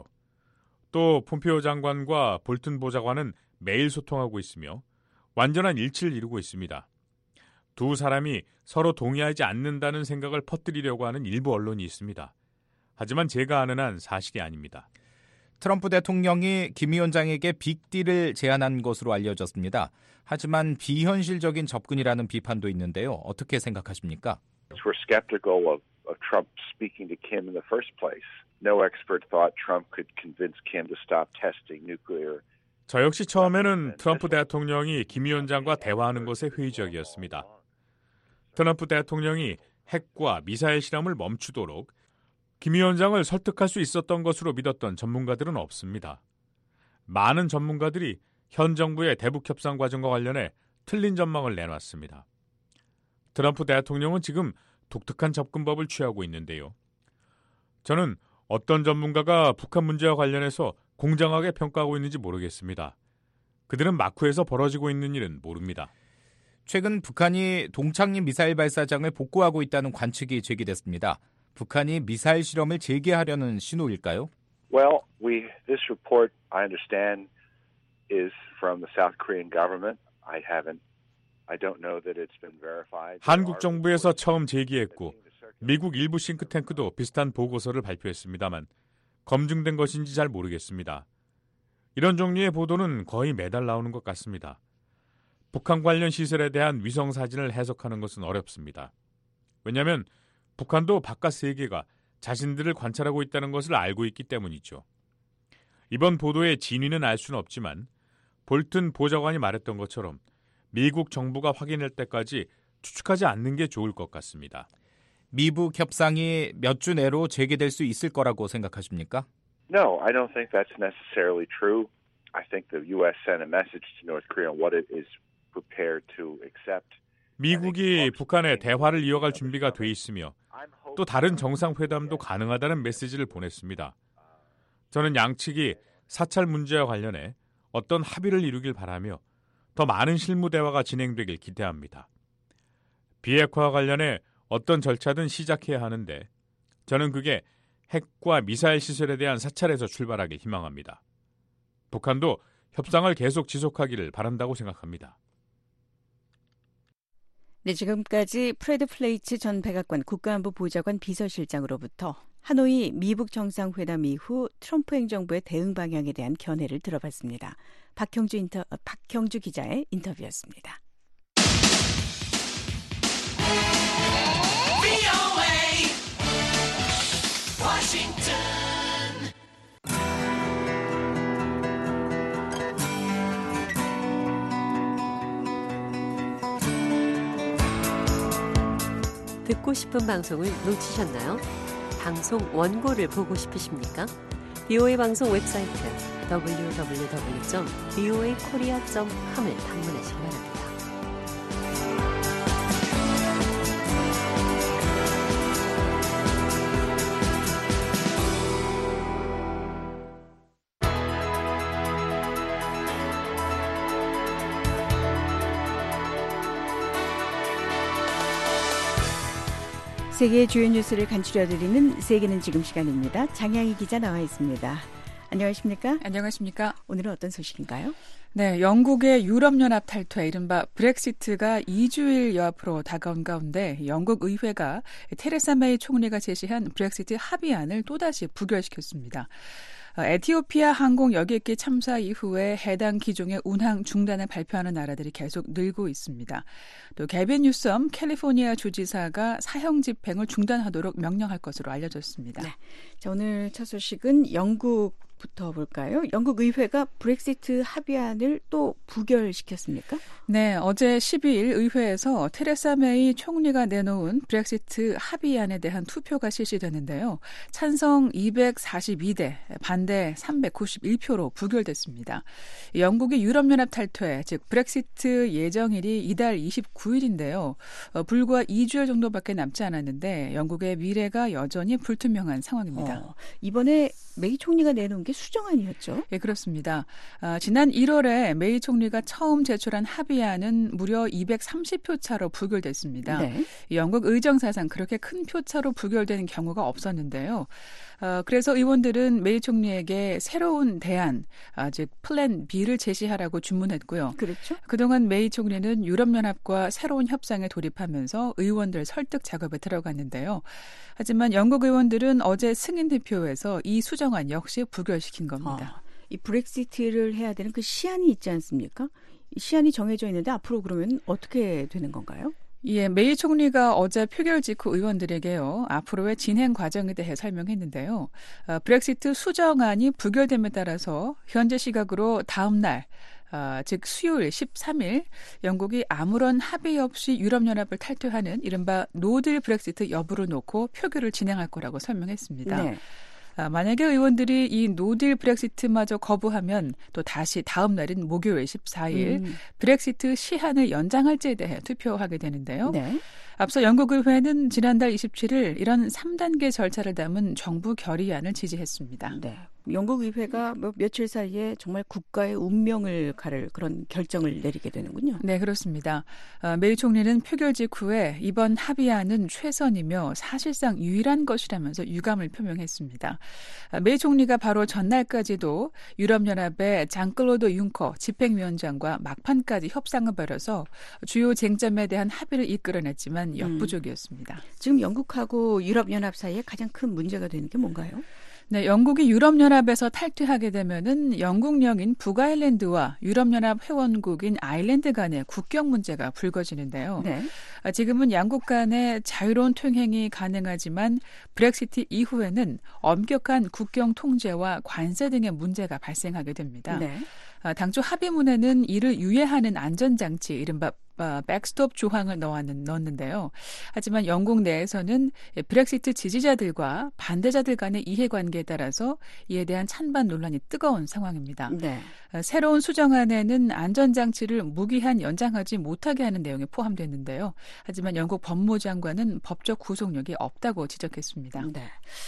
또 폼페이오 장관과 볼튼 보좌관은 매일 소통하고 있으며 완전한 일치를 이루고 있습니다. 두 사람이 서로 동의하지 않는다는 생각을 퍼뜨리려고 하는 일부 언론이 있습니다. 하지만 제가 아는 한 사실이 아닙니다. 트럼프 대통령이 김 위원장에게 빅딜을 제안한 것으로 알려졌습니다. 하지만 비현실적인 접근이라는 비판도 있는데요. 어떻게 생각하십니까? We're skeptical of, of Trump speaking to Kim in the first place. No expert thought Trump could convince Kim to stop testing nuclear. 저 역시 처음에는 트럼프 대통령이 김 위원장과 대화하는 것에 회의적이었습니다. 트럼프 대통령이 핵과 미사일 실험을 멈추도록 김 위원장을 설득할 수 있었던 것으로 믿었던 전문가들은 없습니다. 많은 전문가들이 현 정부의 대북 협상 과정과 관련해 틀린 전망을 내놨습니다. 트럼프 대통령은 지금 독특한 접근법을 취하고 있는데요. 저는 어떤 전문가가 북한 문제와 관련해서 공정하게 평가하고 있는지 모르겠습니다. 그들은 마쿠에서 벌어지고 있는 일은 모릅니다. 최근 북한이 동창리 미사일 발사장을 복구하고 있다는 관측이 제기됐습니다. 북한이 미사일 실험을 재개하려는 신호일까요? Well, we this report I understand is from the South Korean government. I haven't I don't know that it's been verified. 한국 정부에서 처음 제기했고 미국 일부 싱크탱크도 비슷한 보고서를 발표했습니다만 검증된 것인지 잘 모르겠습니다. 이런 종류의 보도는 거의 매달 나오는 것 같습니다. 북한 관련 시설에 대한 위성 사진을 해석하는 것은 어렵습니다. 왜냐하면 북한도 바깥 세계가 자신들을 관찰하고 있다는 것을 알고 있기 때문이죠. 이번 보도의 진위는 알 수는 없지만 볼튼 보좌관이 말했던 것처럼 미국 정부가 확인할 때까지 추측하지 않는 게 좋을 것 같습니다. 미북 협상이 몇 주 내로 재개될 수 있을 거라고 생각하십니까? No, I don't think that's necessarily true. I think the U S sent a message to North Korea on what it is prepared to accept. 미국이 북한에 대화를 이어갈 준비가 돼 있으며 또 다른 정상회담도 가능하다는 메시지를 보냈습니다. 저는 양측이 사찰 문제와 관련해 어떤 합의를 이루길 바라며 더 많은 실무 대화가 진행되길 기대합니다. 비핵화와 관련해 어떤 절차든 시작해야 하는데 저는 그게 핵과 미사일 시설에 대한 사찰에서 출발하길 희망합니다. 북한도 협상을 계속 지속하기를 바란다고 생각합니다. 네, 지금까지 프레드 플레이츠 전 백악관 국가안보 보좌관 비서실장으로부터 하노이 미북 정상회담 이후 트럼프 행정부의 대응 방향에 대한 견해를 들어봤습니다. 박형주, 인터, 박형주 기자의 인터뷰였습니다. 듣고 싶은 방송을 놓치셨나요? 방송 원고를 보고 싶으십니까? 비오에이 방송 웹사이트 더블유 더블유 더블유 점 비오에이 코리아 점 컴을 방문하시기 바랍니다. 세계의 주요 뉴스를 간추려드리는 세계는 지금 시간입니다. 장향희 기자 나와 있습니다. 안녕하십니까? 안녕하십니까? 오늘은 어떤 소식인가요? 네, 영국의 유럽연합 탈퇴, 이른바 브렉시트가 이 주일 여앞으로 다가온 가운데 영국 의회가 테레사 메이 총리가 제시한 브렉시트 합의안을 또다시 부결시켰습니다. 에티오피아 항공 여객기 참사 이후에 해당 기종의 운항 중단을 발표하는 나라들이 계속 늘고 있습니다. 또 개빈 뉴섬 캘리포니아 주지사가 사형 집행을 중단하도록 명령할 것으로 알려졌습니다. 네. 자, 오늘 첫 소식은 영국부터 볼까요? 영국 의회가 브렉시트 합의안을 또 부결시켰습니까? 네, 어제 십이일 의회에서 테레사 메이 총리가 내놓은 브렉시트 합의안에 대한 투표가 실시되는데요. 찬성 이백사십이 대, 반대 삼백구십일 표로 부결됐습니다. 영국의 유럽연합 탈퇴, 즉 브렉시트 예정일이 이달 이십구일인데요. 어, 불과 이 주일 정도밖에 남지 않았는데 영국의 미래가 여전히 불투명한 상황입니다. 어, 이번에 메이 총리가 내놓은 게 수정안이었죠? 예, 그렇습니다. 아, 지난 일월에 메이 총리가 처음 제출한 합의안은 무려 이백삼십 표 차로 부결됐습니다. 네. 영국 의정사상 그렇게 큰 표차로 부결되는 경우가 없었는데요. 어, 그래서 의원들은 메이 총리에게 새로운 대안, 아, 즉 플랜 B를 제시하라고 주문했고요. 그렇죠. 그동안 메이 총리는 유럽연합과 새로운 협상에 돌입하면서 의원들 설득 작업에 들어갔는데요. 하지만 영국 의원들은 어제 승인 투표에서 이 수정안 역시 부결시킨 겁니다. 아, 이 브렉시트를 해야 되는 그 시한이 있지 않습니까? 이 시한이 정해져 있는데 앞으로 그러면 어떻게 되는 건가요? 예, 메이 총리가 어제 표결 직후 의원들에게요, 앞으로의 진행 과정에 대해 설명했는데요. 어, 브렉시트 수정안이 부결됨에 따라서 현재 시각으로 다음 날 어, 즉 수요일 십삼 일 영국이 아무런 합의 없이 유럽연합을 탈퇴하는 이른바 노딜 브렉시트 여부를 놓고 표결을 진행할 거라고 설명했습니다. 네. 아, 만약에 의원들이 이 노딜 브렉시트마저 거부하면 또 다시 다음 날인 목요일 십사 일 음. 브렉시트 시한을 연장할지에 대해 투표하게 되는데요. 네. 앞서 영국의회는 지난달 이십칠 일 이런 삼 단계 절차를 담은 정부 결의안을 지지했습니다. 네. 영국 의회가 뭐 며칠 사이에 정말 국가의 운명을 가를 그런 결정을 내리게 되는군요. 네, 그렇습니다. 어, 메이 총리는 표결 직후에 이번 합의안은 최선이며 사실상 유일한 것이라면서 유감을 표명했습니다. 어, 메이 총리가 바로 전날까지도 유럽연합의 장클로드 융커 집행위원장과 막판까지 협상을 벌여서 주요 쟁점에 대한 합의를 이끌어냈지만 역부족이었습니다. 음. 지금 영국하고 유럽연합 사이에 가장 큰 문제가 되는 게 뭔가요? 네, 영국이 유럽연합에서 탈퇴하게 되면은 영국령인 북아일랜드와 유럽연합 회원국인 아일랜드 간의 국경 문제가 불거지는데요. 네. 지금은 양국 간의 자유로운 통행이 가능하지만 브렉시트 이후에는 엄격한 국경 통제와 관세 등의 문제가 발생하게 됩니다. 네. 당초 합의문에는 이를 유예하는 안전장치, 이른바 백스톱 조항을 넣었는, 넣었는데요. 하지만 영국 내에서는 브렉시트 지지자들과 반대자들 간의 이해관계에 따라서 이에 대한 찬반 논란이 뜨거운 상황입니다. 네. 새로운 수정안에는 안전장치를 무기한 연장하지 못하게 하는 내용이 포함됐는데요. 하지만 영국 법무장관은 법적 구속력이 없다고 지적했습니다. 네.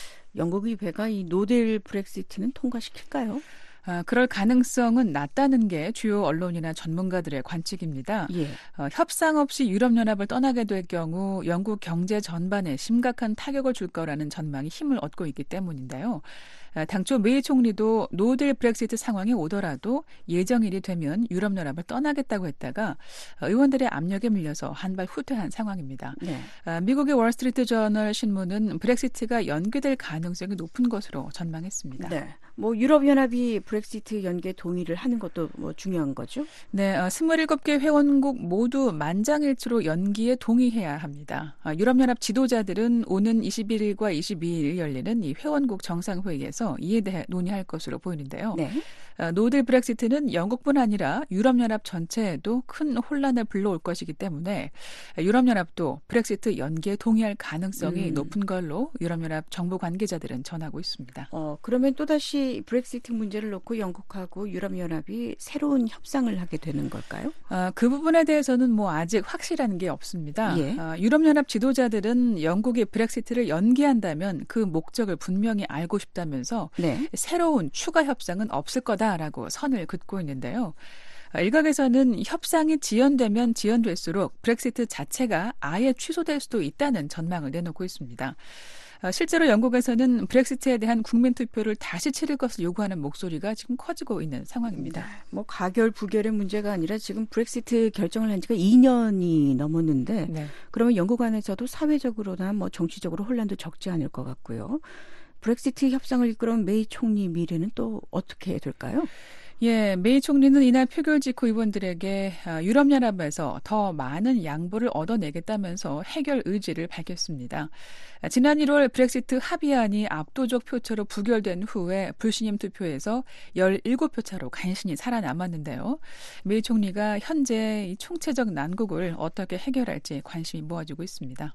영국 의회가 이 노딜 브렉시트는 통과시킬까요? 아, 그럴 가능성은 낮다는 게 주요 언론이나 전문가들의 관측입니다. 예. 어, 협상 없이 유럽연합을 떠나게 될 경우 영국 경제 전반에 심각한 타격을 줄 거라는 전망이 힘을 얻고 있기 때문인데요. 아, 당초 메이 총리도 노딜 브렉시트 상황이 오더라도 예정일이 되면 유럽연합을 떠나겠다고 했다가 의원들의 압력에 밀려서 한발 후퇴한 상황입니다. 네. 아, 미국의 월스트리트 저널 신문은 브렉시트가 연기될 가능성이 높은 것으로 전망했습니다. 네. 뭐 유럽연합이 브렉시트 연기에 동의를 하는 것도 뭐 중요한 거죠? 네, 어, 스물일곱 개 회원국 모두 만장일치로 연기에 동의해야 합니다. 어, 유럽연합 지도자들은 오는 이십일 일과 이십이 일 열리는 이 회원국 정상회의에서 이에 대해 논의할 것으로 보이는데요. 네. 어, 노딜 브렉시트는 영국뿐 아니라 유럽연합 전체에도 큰 혼란을 불러올 것이기 때문에 유럽연합도 브렉시트 연기에 동의할 가능성이 음. 높은 걸로 유럽연합 정부 관계자들은 전하고 있습니다. 어, 그러면 또다시 브렉시트 문제를 놓고 영국하고 유럽연합이 새로운 협상을 하게 되는 걸까요? 아, 그 부분에 대해서는 뭐 아직 확실한 게 없습니다. 예. 아, 유럽연합 지도자들은 영국이 브렉시트를 연기한다면 그 목적을 분명히 알고 싶다면서 네. 새로운 추가 협상은 없을 거다라고 선을 긋고 있는데요. 일각에서는 협상이 지연되면 지연될수록 브렉시트 자체가 아예 취소될 수도 있다는 전망을 내놓고 있습니다. 실제로 영국에서는 브렉시트에 대한 국민 투표를 다시 치를 것을 요구하는 목소리가 지금 커지고 있는 상황입니다. 뭐 가결 부결의 문제가 아니라 지금 브렉시트 결정을 한 지가 이 년이 넘었는데 네. 그러면 영국 안에서도 사회적으로나 뭐 정치적으로 혼란도 적지 않을 것 같고요. 브렉시트 협상을 이끌어온 메이 총리 미래는 또 어떻게 될까요? 예, 메이 총리는 이날 표결 직후 의원들에게 유럽연합에서 더 많은 양보를 얻어내겠다면서 해결 의지를 밝혔습니다. 지난 일월 브렉시트 합의안이 압도적 표차로 부결된 후에 불신임 투표에서 열일곱 표 차로 간신히 살아남았는데요. 메이 총리가 현재 이 총체적 난국을 어떻게 해결할지 관심이 모아지고 있습니다.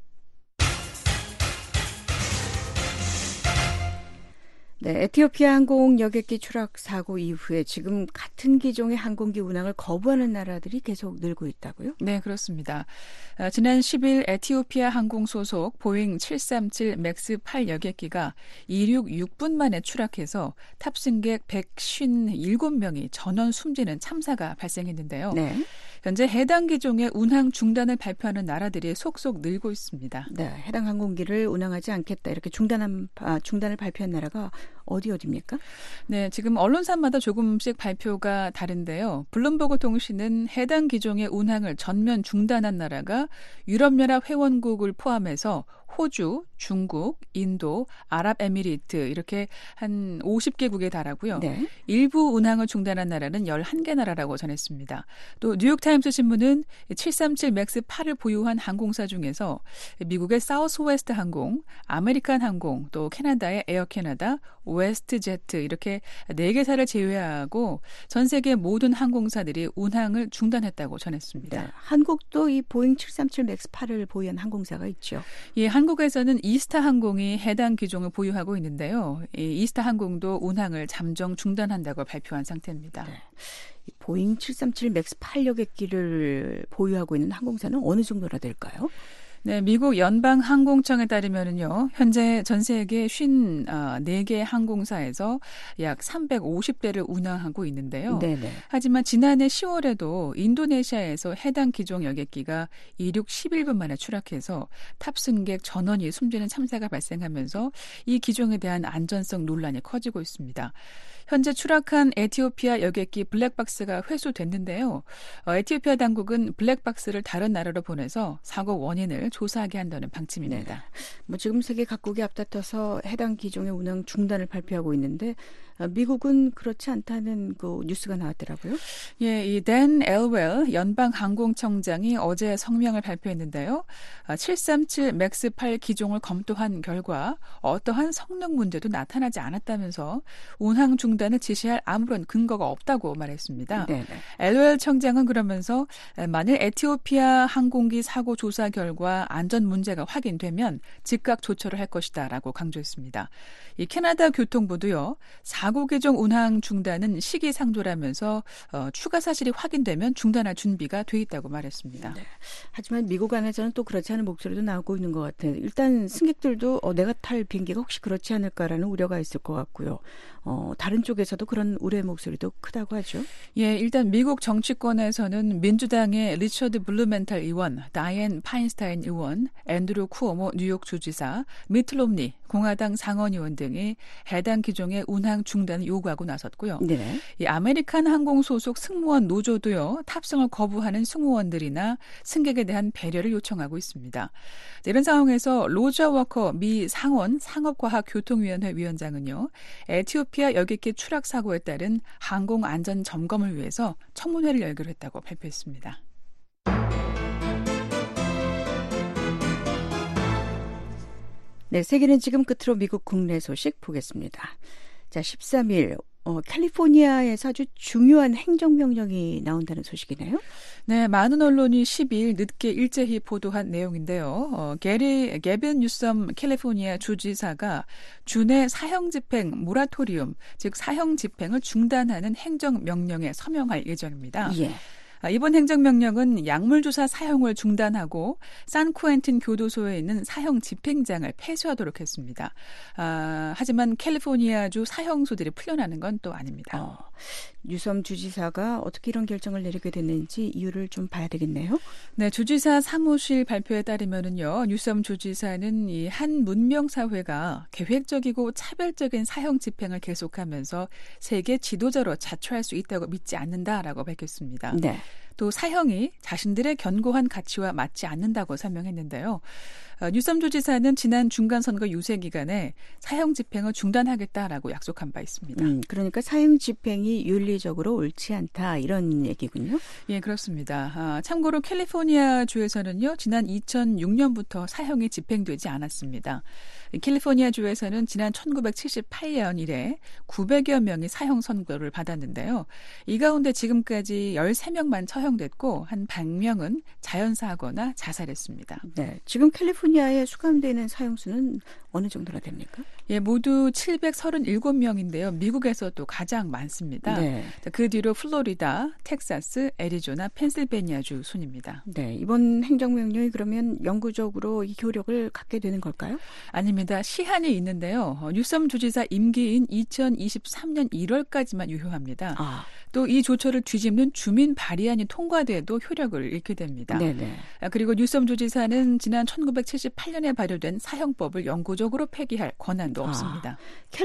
네, 에티오피아 항공 여객기 추락 사고 이후에 지금 같은 기종의 항공기 운항을 거부하는 나라들이 계속 늘고 있다고요? 네, 그렇습니다. 어, 지난 십 일 에티오피아 항공 소속 보잉 칠삼칠 맥스 팔 여객기가 이륙 육 분 만에 추락해서 탑승객 백오십칠 명이 전원 숨지는 참사가 발생했는데요. 네. 현재 해당 기종의 운항 중단을 발표하는 나라들이 속속 늘고 있습니다. 네, 해당 항공기를 운항하지 않겠다 이렇게 중단한, 아, 중단을 발표한 나라가 어디 어디입니까? 네, 지금 언론사마다 조금씩 발표가 다른데요. 블룸버그 통신은 해당 기종의 운항을 전면 중단한 나라가 유럽연합 회원국을 포함해서 호주, 중국, 인도, 아랍에미리트 이렇게 한 오십 개국에 달하고요. 네. 일부 운항을 중단한 나라는 열한 개 나라라고 전했습니다. 또 뉴욕타임스 신문은 칠삼칠 맥스 팔을 보유한 항공사 중에서 미국의 사우스웨스트 항공, 아메리칸 항공, 또 캐나다의 에어 캐나다, 웨스트제트 이렇게 네 개사를 제외하고 전 세계 모든 항공사들이 운항을 중단했다고 전했습니다. 네, 한국도 이 보잉 칠삼칠 맥스 팔을 보유한 항공사가 있죠. 예, 한국에서는 이스타 항공이 해당 기종을 보유하고 있는데요. 이 이스타 항공도 운항을 잠정 중단한다고 발표한 상태입니다. 네. 보잉 칠삼칠 맥스 팔 여객기를 보유하고 있는 항공사는 어느 정도나 될까요? 네, 미국 연방항공청에 따르면은요, 현재 전 세계 오십사 개 항공사에서 약 삼백오십 대를 운항하고 있는데요. 네네. 하지만 지난해 시월에도 인도네시아에서 해당 기종 여객기가 이륙 십일 분 만에 추락해서 탑승객 전원이 숨지는 참사가 발생하면서 이 기종에 대한 안전성 논란이 커지고 있습니다. 현재 추락한 에티오피아 여객기 블랙박스가 회수됐는데요. 어, 에티오피아 당국은 블랙박스를 다른 나라로 보내서 사고 원인을 조사하게 한다는 방침입니다. 네. 뭐 지금 세계 각국이 앞다퉈서 해당 기종의 운항 중단을 발표하고 있는데 미국은 그렇지 않다는 그 뉴스가 나왔더라고요. 예, 이 댄 엘웰 연방항공청장이 어제 성명을 발표했는데요. 칠삼칠 맥스 팔 기종을 검토한 결과 어떠한 성능 문제도 나타나지 않았다면서 운항 중단을 지시할 아무런 근거가 없다고 말했습니다. 네네. 엘웰 청장은 그러면서 만일 에티오피아 항공기 사고 조사 결과 안전 문제가 확인되면 즉각 조처를 할 것이다라고 강조했습니다. 이 캐나다 교통부도요. 사고 개종 운항 중단은 시기상조라면서 어, 추가 사실이 확인되면 중단할 준비가 돼 있다고 말했습니다. 네. 하지만 미국 안에서는 또 그렇지 않은 목소리도 나오고 있는 것 같아요. 일단 승객들도 어, 내가 탈 비행기가 혹시 그렇지 않을까라는 우려가 있을 것 같고요. 어, 다른 쪽에서도 그런 우려의 목소리도 크다고 하죠. 예, 일단 미국 정치권에서는 민주당의 리처드 블루멘탈 의원, 다이앤 파인스타인 의원, 앤드루 쿠오모 뉴욕 주지사, 미트 롬니 공화당 상원의원 등이 해당 기종의 운항 중단을 요구하고 나섰고요. 네. 이 아메리칸 항공 소속 승무원 노조도요. 탑승을 거부하는 승무원들이나 승객에 대한 배려를 요청하고 있습니다. 이런 상황에서 로저 워커 미 상원 상업과학교통위원회 위원장은요. 에티오피아 여객기 추락 사고에 따른 항공 안전 점검을 위해서 청문회를 열기로 했다고 발표했습니다. 네, 세계는 지금 끝으로 미국 국내 소식 보겠습니다. 자, 십삼 일 어, 캘리포니아에서 아주 중요한 행정명령이 나온다는 소식이네요. 네, 많은 언론이 십이 일 늦게 일제히 보도한 내용인데요. 어, 게리 게빈 뉴섬 캘리포니아 주지사가 주내 사형 집행 모라토리움, 즉 사형 집행을 중단하는 행정명령에 서명할 예정입니다. 예. 이번 행정명령은 약물주사 사형을 중단하고 산쿠엔틴 교도소에 있는 사형 집행장을 폐쇄하도록 했습니다. 아, 하지만 캘리포니아주 사형수들이 풀려나는 건 또 아닙니다. 어, 뉴섬 주지사가 어떻게 이런 결정을 내리게 됐는지 이유를 좀 봐야 되겠네요. 네, 주지사 사무실 발표에 따르면은요, 뉴섬 주지사는 이 한 문명 사회가 계획적이고 차별적인 사형 집행을 계속하면서 세계 지도자로 자처할 수 있다고 믿지 않는다라고 밝혔습니다. 네. 또 사형이 자신들의 견고한 가치와 맞지 않는다고 설명했는데요. 어, 뉴섬 주지사는 지난 중간선거 유세 기간에 사형 집행을 중단하겠다라고 약속한 바 있습니다. 음, 그러니까 사형 집행이 윤리적으로 옳지 않다 이런 얘기군요. 예, 그렇습니다. 아, 참고로 캘리포니아 주에서는요, 지난 이천육 년부터 사형이 집행되지 않았습니다. 캘리포니아 주에서는 지난 천구백칠십팔 년 이래 구백여 명이 사형 선고를 받았는데요. 이 가운데 지금까지 열세 명만 처형됐고 한 백 명은 자연사하거나 자살했습니다. 네, 지금 캘리포니아에 수감되는 사형수는 어느 정도나 됩니까? 예, 모두 칠백삼십칠 명인데요. 미국에서 또 가장 많습니다. 네. 그 뒤로 플로리다, 텍사스, 애리조나, 펜실베니아주 순입니다. 네, 이번 행정명령이 그러면 영구적으로 이 효력을 갖게 되는 걸까요? 아닙니다. 시한이 있는데요. 뉴섬 주지사 임기인 이천이십삼 년 일월까지만 유효합니다. 아. 또 이 조처를 뒤집는 주민 발의안이 통과돼도 효력을 잃게 됩니다. 네네. 그리고 뉴섬 주지사는 지난 천구백칠십팔 년에 발효된 사형법을 영구적으로 폐기할 권한도 아, 없습니다.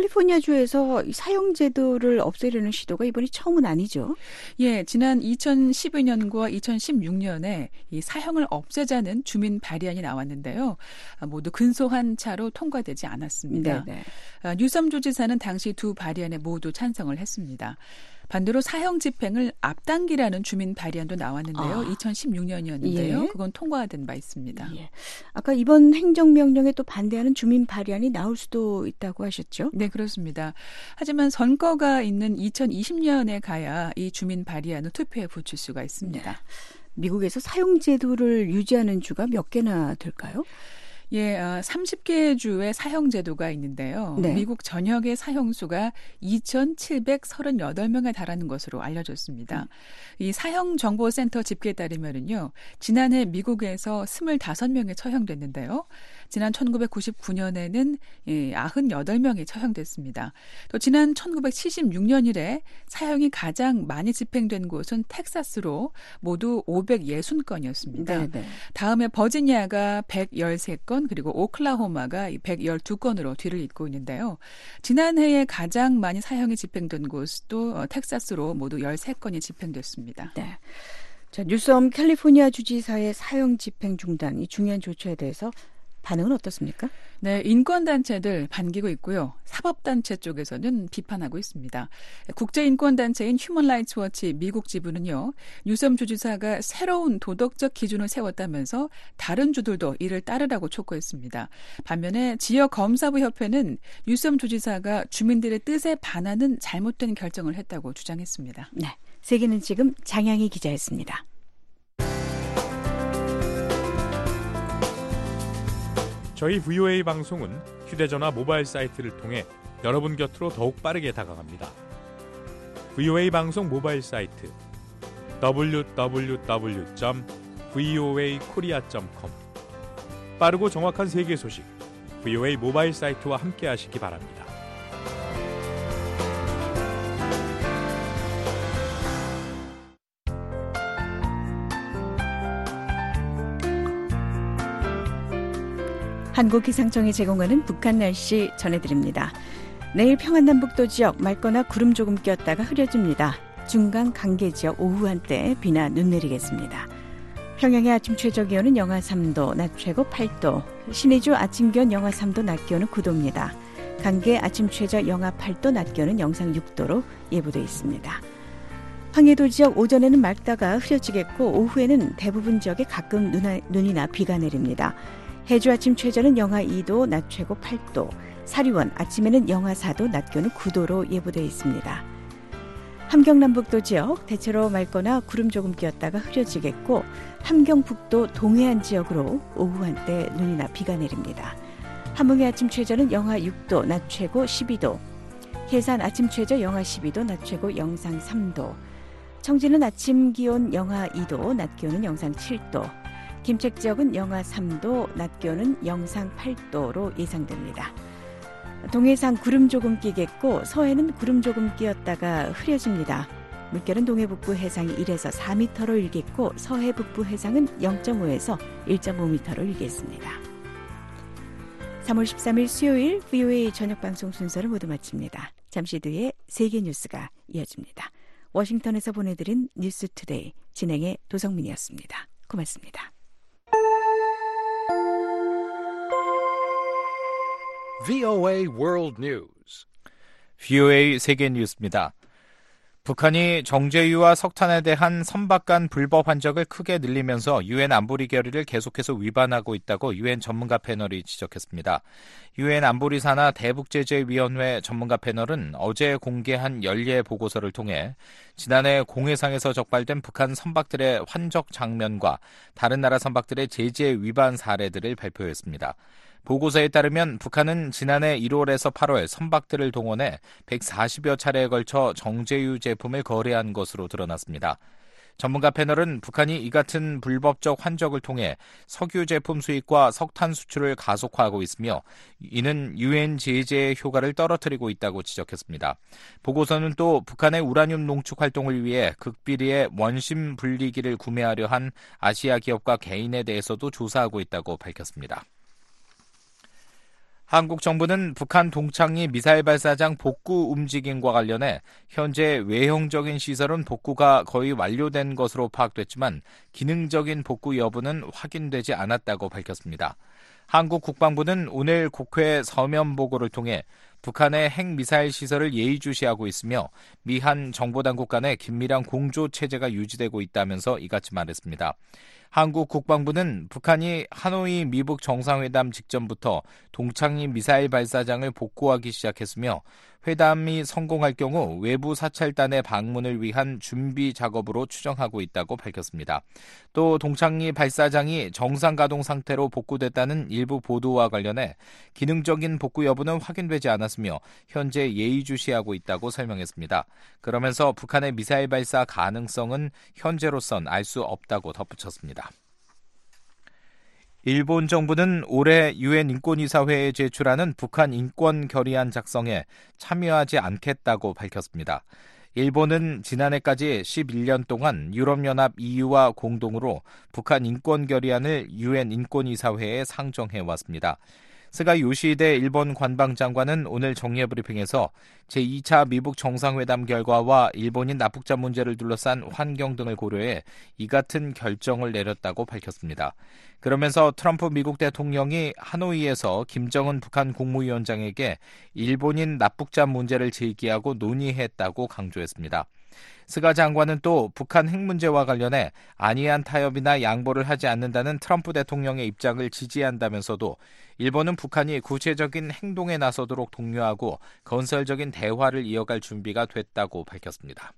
캘리포니아주에서 사형 제도를 없애려는 시도가 이번이 처음은 아니죠? 예, 지난 이천십이 년과 이천십육 년에 이 사형을 없애자는 주민 발의안이 나왔는데요. 모두 근소한 차로 통과되지 않았습니다. 네네. 뉴섬 주지사는 당시 두 발의안에 모두 찬성을 했습니다. 반대로 사형 집행을 앞당기라는 주민 발의안도 나왔는데요. 아. 이천십육 년이었는데요. 예. 그건 통과된 바 있습니다. 예. 아까 이번 행정명령에 또 반대하는 주민 발의안이 나올 수도 있다고 하셨죠? 네, 그렇습니다. 하지만 선거가 있는 이천이십 년에 가야 이 주민 발의안을 투표에 붙일 수가 있습니다. 네. 미국에서 사형 제도를 유지하는 주가 몇 개나 될까요? 예, 서른 개 주의 사형 제도가 있는데요. 네. 미국 전역의 사형수가 이천칠백삼십팔 명에 달하는 것으로 알려졌습니다. 음. 이 사형정보센터 집계에 따르면요, 지난해 미국에서 이십오 명이 처형됐는데요. 지난 천구백구십구 년에는 구십팔 명이 처형됐습니다. 또 지난 천구백칠십육 년 이래 사형이 가장 많이 집행된 곳은 텍사스로 모두 오백육십 건이었습니다. 네네. 다음에 버지니아가 백십삼 건, 그리고 오클라호마가 백십이 건으로 뒤를 잇고 있는데요. 지난해에 가장 많이 사형이 집행된 곳도 텍사스로 모두 십삼 건이 집행됐습니다. 네. 자, 뉴섬 캘리포니아 주지사의 사형 집행 중단, 이 중요한 조처에 대해서 반응은 어떻습니까? 네, 인권단체들 반기고 있고요. 사법단체 쪽에서는 비판하고 있습니다. 국제인권단체인 휴먼 라이츠 워치 미국 지부는요, 뉴섬 주지사가 새로운 도덕적 기준을 세웠다면서 다른 주들도 이를 따르라고 촉구했습니다. 반면에 지역검사부 협회는 뉴섬 주지사가 주민들의 뜻에 반하는 잘못된 결정을 했다고 주장했습니다. 네, 세계는 지금 장양희 기자였습니다. 저희 브이오에이 방송은 휴대전화 모바일 사이트를 통해 여러분 곁으로 더욱 빠르게 다가갑니다. 브이오에이 방송 모바일 사이트 더블유 더블유 더블유 점 브이오에이 코리아 점 컴 빠르고 정확한 세계 소식 브이오에이 모바일 사이트와 함께 하시기 바랍니다. 한국기상청이 제공하는 북한 날씨 전해드립니다. 내일 평안남북도 지역 맑거나 구름 조금 꼈다가 흐려집니다. 중강 강계 지역 오후 한때 비나 눈 내리겠습니다. 평양의 아침 최저 기온은 영하 삼 도, 낮 최고 팔 도, 신의주 아침 기온 영하 삼 도, 낮 기온은 구 도입니다. 강계 아침 최저 영하 팔 도, 낮 기온은 영상 육 도로 예보되어 있습니다. 황해도 지역 오전에는 맑다가 흐려지겠고 오후에는 대부분 지역에 가끔 눈아, 눈이나 비가 내립니다. 해주 아침 최저는 영하 이 도, 낮 최고 팔 도, 사리원 아침에는 영하 사 도, 낮 기온은 구 도로 예보되어 있습니다. 함경남북도 지역 대체로 맑거나 구름 조금 끼었다가 흐려지겠고 함경북도 동해안 지역으로 오후 한때 눈이나 비가 내립니다. 함흥의 아침 최저는 영하 육 도, 낮 최고 십이 도, 해산 아침 최저 영하 십이 도, 낮 최고 영상 삼 도, 청진은 아침 기온 영하 이 도, 낮 기온은 영상 칠 도, 김책 지역은 영하 삼 도, 낮 기온은 영상 팔 도로 예상됩니다. 동해상 구름 조금 끼겠고 서해는 구름 조금 끼었다가 흐려집니다. 물결은 동해 북부 해상이 일에서 사 미터로 일겠고 서해 북부 해상은 영 점 오에서 일 점 오 미터로 일겠습니다. 삼월 십삼일 수요일 브이오에이 저녁 방송 순서를 모두 마칩니다. 잠시 뒤에 세계 뉴스가 이어집니다. 워싱턴에서 보내드린 뉴스투데이 진행의 도성민이었습니다. 고맙습니다. 브이오에이 World News. 브이오에이 세계 뉴스입니다. 북한이 정제유와 석탄에 대한 선박 간 불법 환적을 크게 늘리면서 유엔 안보리 결의를 계속해서 위반하고 있다고 유엔 전문가 패널이 지적했습니다. 유엔 안보리 산하 대북제재위원회 전문가 패널은 어제 공개한 연례 보고서를 통해 지난해 공해상에서 적발된 북한 선박들의 환적 장면과 다른 나라 선박들의 제재 위반 사례들을 발표했습니다. 보고서에 따르면 북한은 지난해 일월에서 팔월 선박들을 동원해 백사십여 차례에 걸쳐 정제유 제품을 거래한 것으로 드러났습니다. 전문가 패널은 북한이 이 같은 불법적 환적을 통해 석유 제품 수입과 석탄 수출을 가속화하고 있으며 이는 유엔 제재의 효과를 떨어뜨리고 있다고 지적했습니다. 보고서는 또 북한의 우라늄 농축 활동을 위해 극비리의 원심 분리기를 구매하려 한 아시아 기업과 개인에 대해서도 조사하고 있다고 밝혔습니다. 한국 정부는 북한 동창리 미사일 발사장 복구 움직임과 관련해 현재 외형적인 시설은 복구가 거의 완료된 것으로 파악됐지만 기능적인 복구 여부는 확인되지 않았다고 밝혔습니다. 한국 국방부는 오늘 국회 서면 보고를 통해 북한의 핵미사일 시설을 예의주시하고 있으며 미한 정보당국 간의 긴밀한 공조 체제가 유지되고 있다면서 이같이 말했습니다. 한국 국방부는 북한이 하노이 미북 정상회담 직전부터 동창리 미사일 발사장을 복구하기 시작했으며 회담이 성공할 경우 외부 사찰단의 방문을 위한 준비 작업으로 추정하고 있다고 밝혔습니다. 또 동창리 발사장이 정상 가동 상태로 복구됐다는 일부 보도와 관련해 기능적인 복구 여부는 확인되지 않았으며 현재 예의주시하고 있다고 설명했습니다. 그러면서 북한의 미사일 발사 가능성은 현재로선 알 수 없다고 덧붙였습니다. 일본 정부는 올해 유엔 인권이사회에 제출하는 북한 인권 결의안 작성에 참여하지 않겠다고 밝혔습니다. 일본은 지난해까지 십일 년 동안 유럽연합 이유와 공동으로 북한 인권 결의안을 유엔 인권이사회에 상정해 왔습니다. 스가 요시히데 일본 관방장관은 오늘 정례 브리핑에서 제이 차 미북 정상회담 결과와 일본인 납북자 문제를 둘러싼 환경 등을 고려해 이 같은 결정을 내렸다고 밝혔습니다. 그러면서 트럼프 미국 대통령이 하노이에서 김정은 북한 국무위원장에게 일본인 납북자 문제를 제기하고 논의했다고 강조했습니다. 스가 장관은 또 북한 핵 문제와 관련해 안이한 타협이나 양보를 하지 않는다는 트럼프 대통령의 입장을 지지한다면서도 일본은 북한이 구체적인 행동에 나서도록 독려하고 건설적인 대화를 이어갈 준비가 됐다고 밝혔습니다.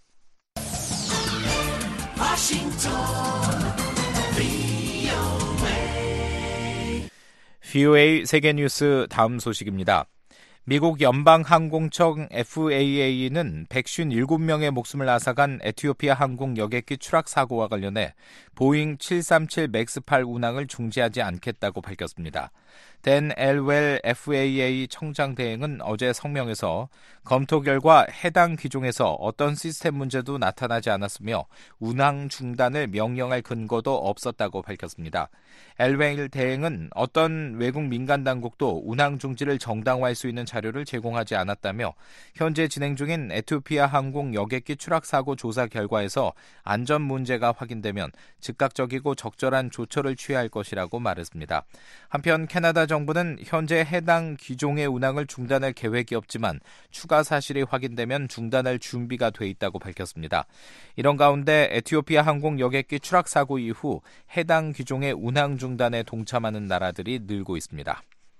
브이오에이 세계뉴스 다음 소식입니다. 미국 연방항공청 에프에이에이는 백오십칠 명의 목숨을 앗아간 에티오피아 항공 여객기 추락 사고와 관련해 보잉 칠삼칠 맥스 팔 운항을 중지하지 않겠다고 밝혔습니다. 댄 엘웰 에프에이에이 청장 대행은 어제 성명에서 검토 결과 해당 기종에서 어떤 시스템 문제도 나타나지 않았으며 운항 중단을 명령할 근거도 없었다고 밝혔습니다. 엘웰 대행은 어떤 외국 민간 당국도 운항 중지를 정당화할 수 있는 자료를 제공하지 않았다며 현재 진행 중인 에티오피아 항공 여객기 추락 사고 조사 결과에서 안전 문제가 확인되면 즉각적이고 적절한 조처를 취할 것이라고 말했습니다. 한편 캐나다 정부는 현재 해당 기종의 운항을 중단할 계획이 없지만 추가 사실이 확인되면 중단할 준비가 돼 있다고 밝혔습니다. 이런 가운데 에티오피아 항공 여객기 추락 사고 이후 해당 기종의 운항 중단에 동참하는 나라들이 늘고 있습니다.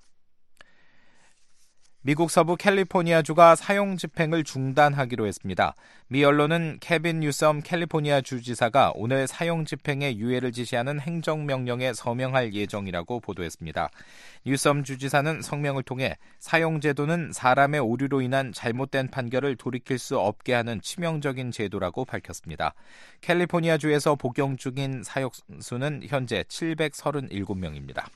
미국 서부 캘리포니아주가 사형 집행을 중단하기로 했습니다. 미 언론은 케빈 뉴섬 캘리포니아 주지사가 오늘 사형 집행의 유예를 지시하는 행정명령에 서명할 예정이라고 보도했습니다. 뉴섬 주지사는 성명을 통해 사형 제도는 사람의 오류로 인한 잘못된 판결을 돌이킬 수 없게 하는 치명적인 제도라고 밝혔습니다. 캘리포니아주에서 복용 중인 사형수는 현재 칠백삼십칠 명입니다.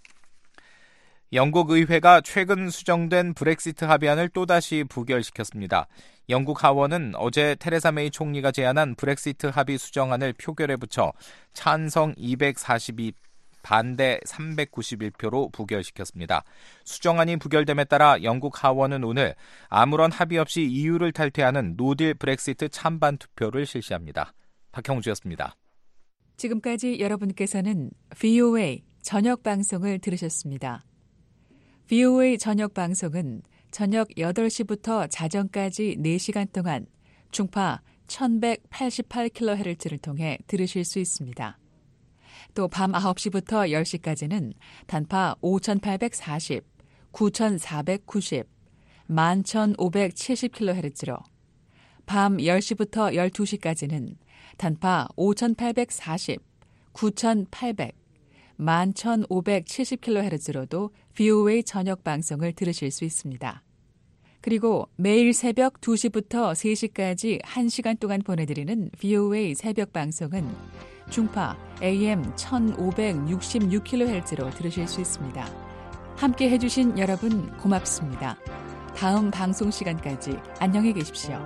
영국 의회가 최근 수정된 브렉시트 합의안을 또다시 부결시켰습니다. 영국 하원은 어제 테레사 메이 총리가 제안한 브렉시트 합의 수정안을 표결에 붙여 찬성 이백사십이, 반대 삼백구십일 표로 부결시켰습니다. 수정안이 부결됨에 따라 영국 하원은 오늘 아무런 합의 없이 이유를 탈퇴하는 노딜 브렉시트 찬반 투표를 실시합니다. 박형주였습니다. 지금까지 여러분께서는 브이오에이 저녁 방송을 들으셨습니다. 브이오에이 저녁 방송은 저녁 여덟 시부터 자정까지 네 시간 동안 중파 천백팔십팔 킬로헤르츠를 통해 들으실 수 있습니다. 또 밤 아홉 시부터 열 시까지는 단파 오천팔백사십, 구천사백구십, 만천오백칠십 킬로헤르츠로, 밤 열 시부터 열두 시까지는 단파 오천팔백사십, 구천팔백, 만천오백칠십 킬로헤르츠로도 브이오에이 저녁 방송을 들으실 수 있습니다. 그리고 매일 새벽 두 시부터 세 시까지 한 시간 동안 보내드리는 브이오에이 새벽 방송은 중파 에이엠 천오백육십육 킬로헤르츠로 들으실 수 있습니다. 함께 해주신 여러분 고맙습니다. 다음 방송 시간까지 안녕히 계십시오.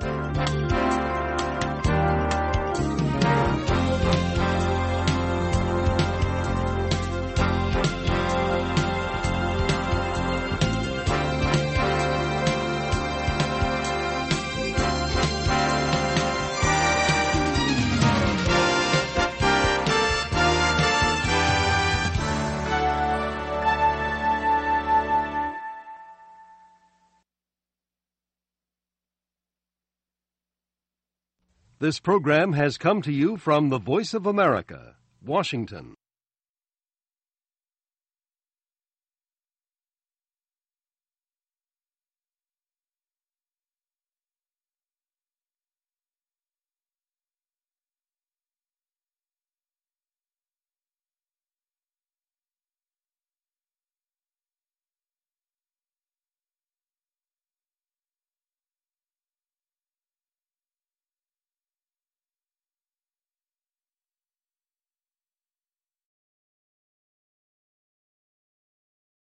This program has come to you from the Voice of America, Washington.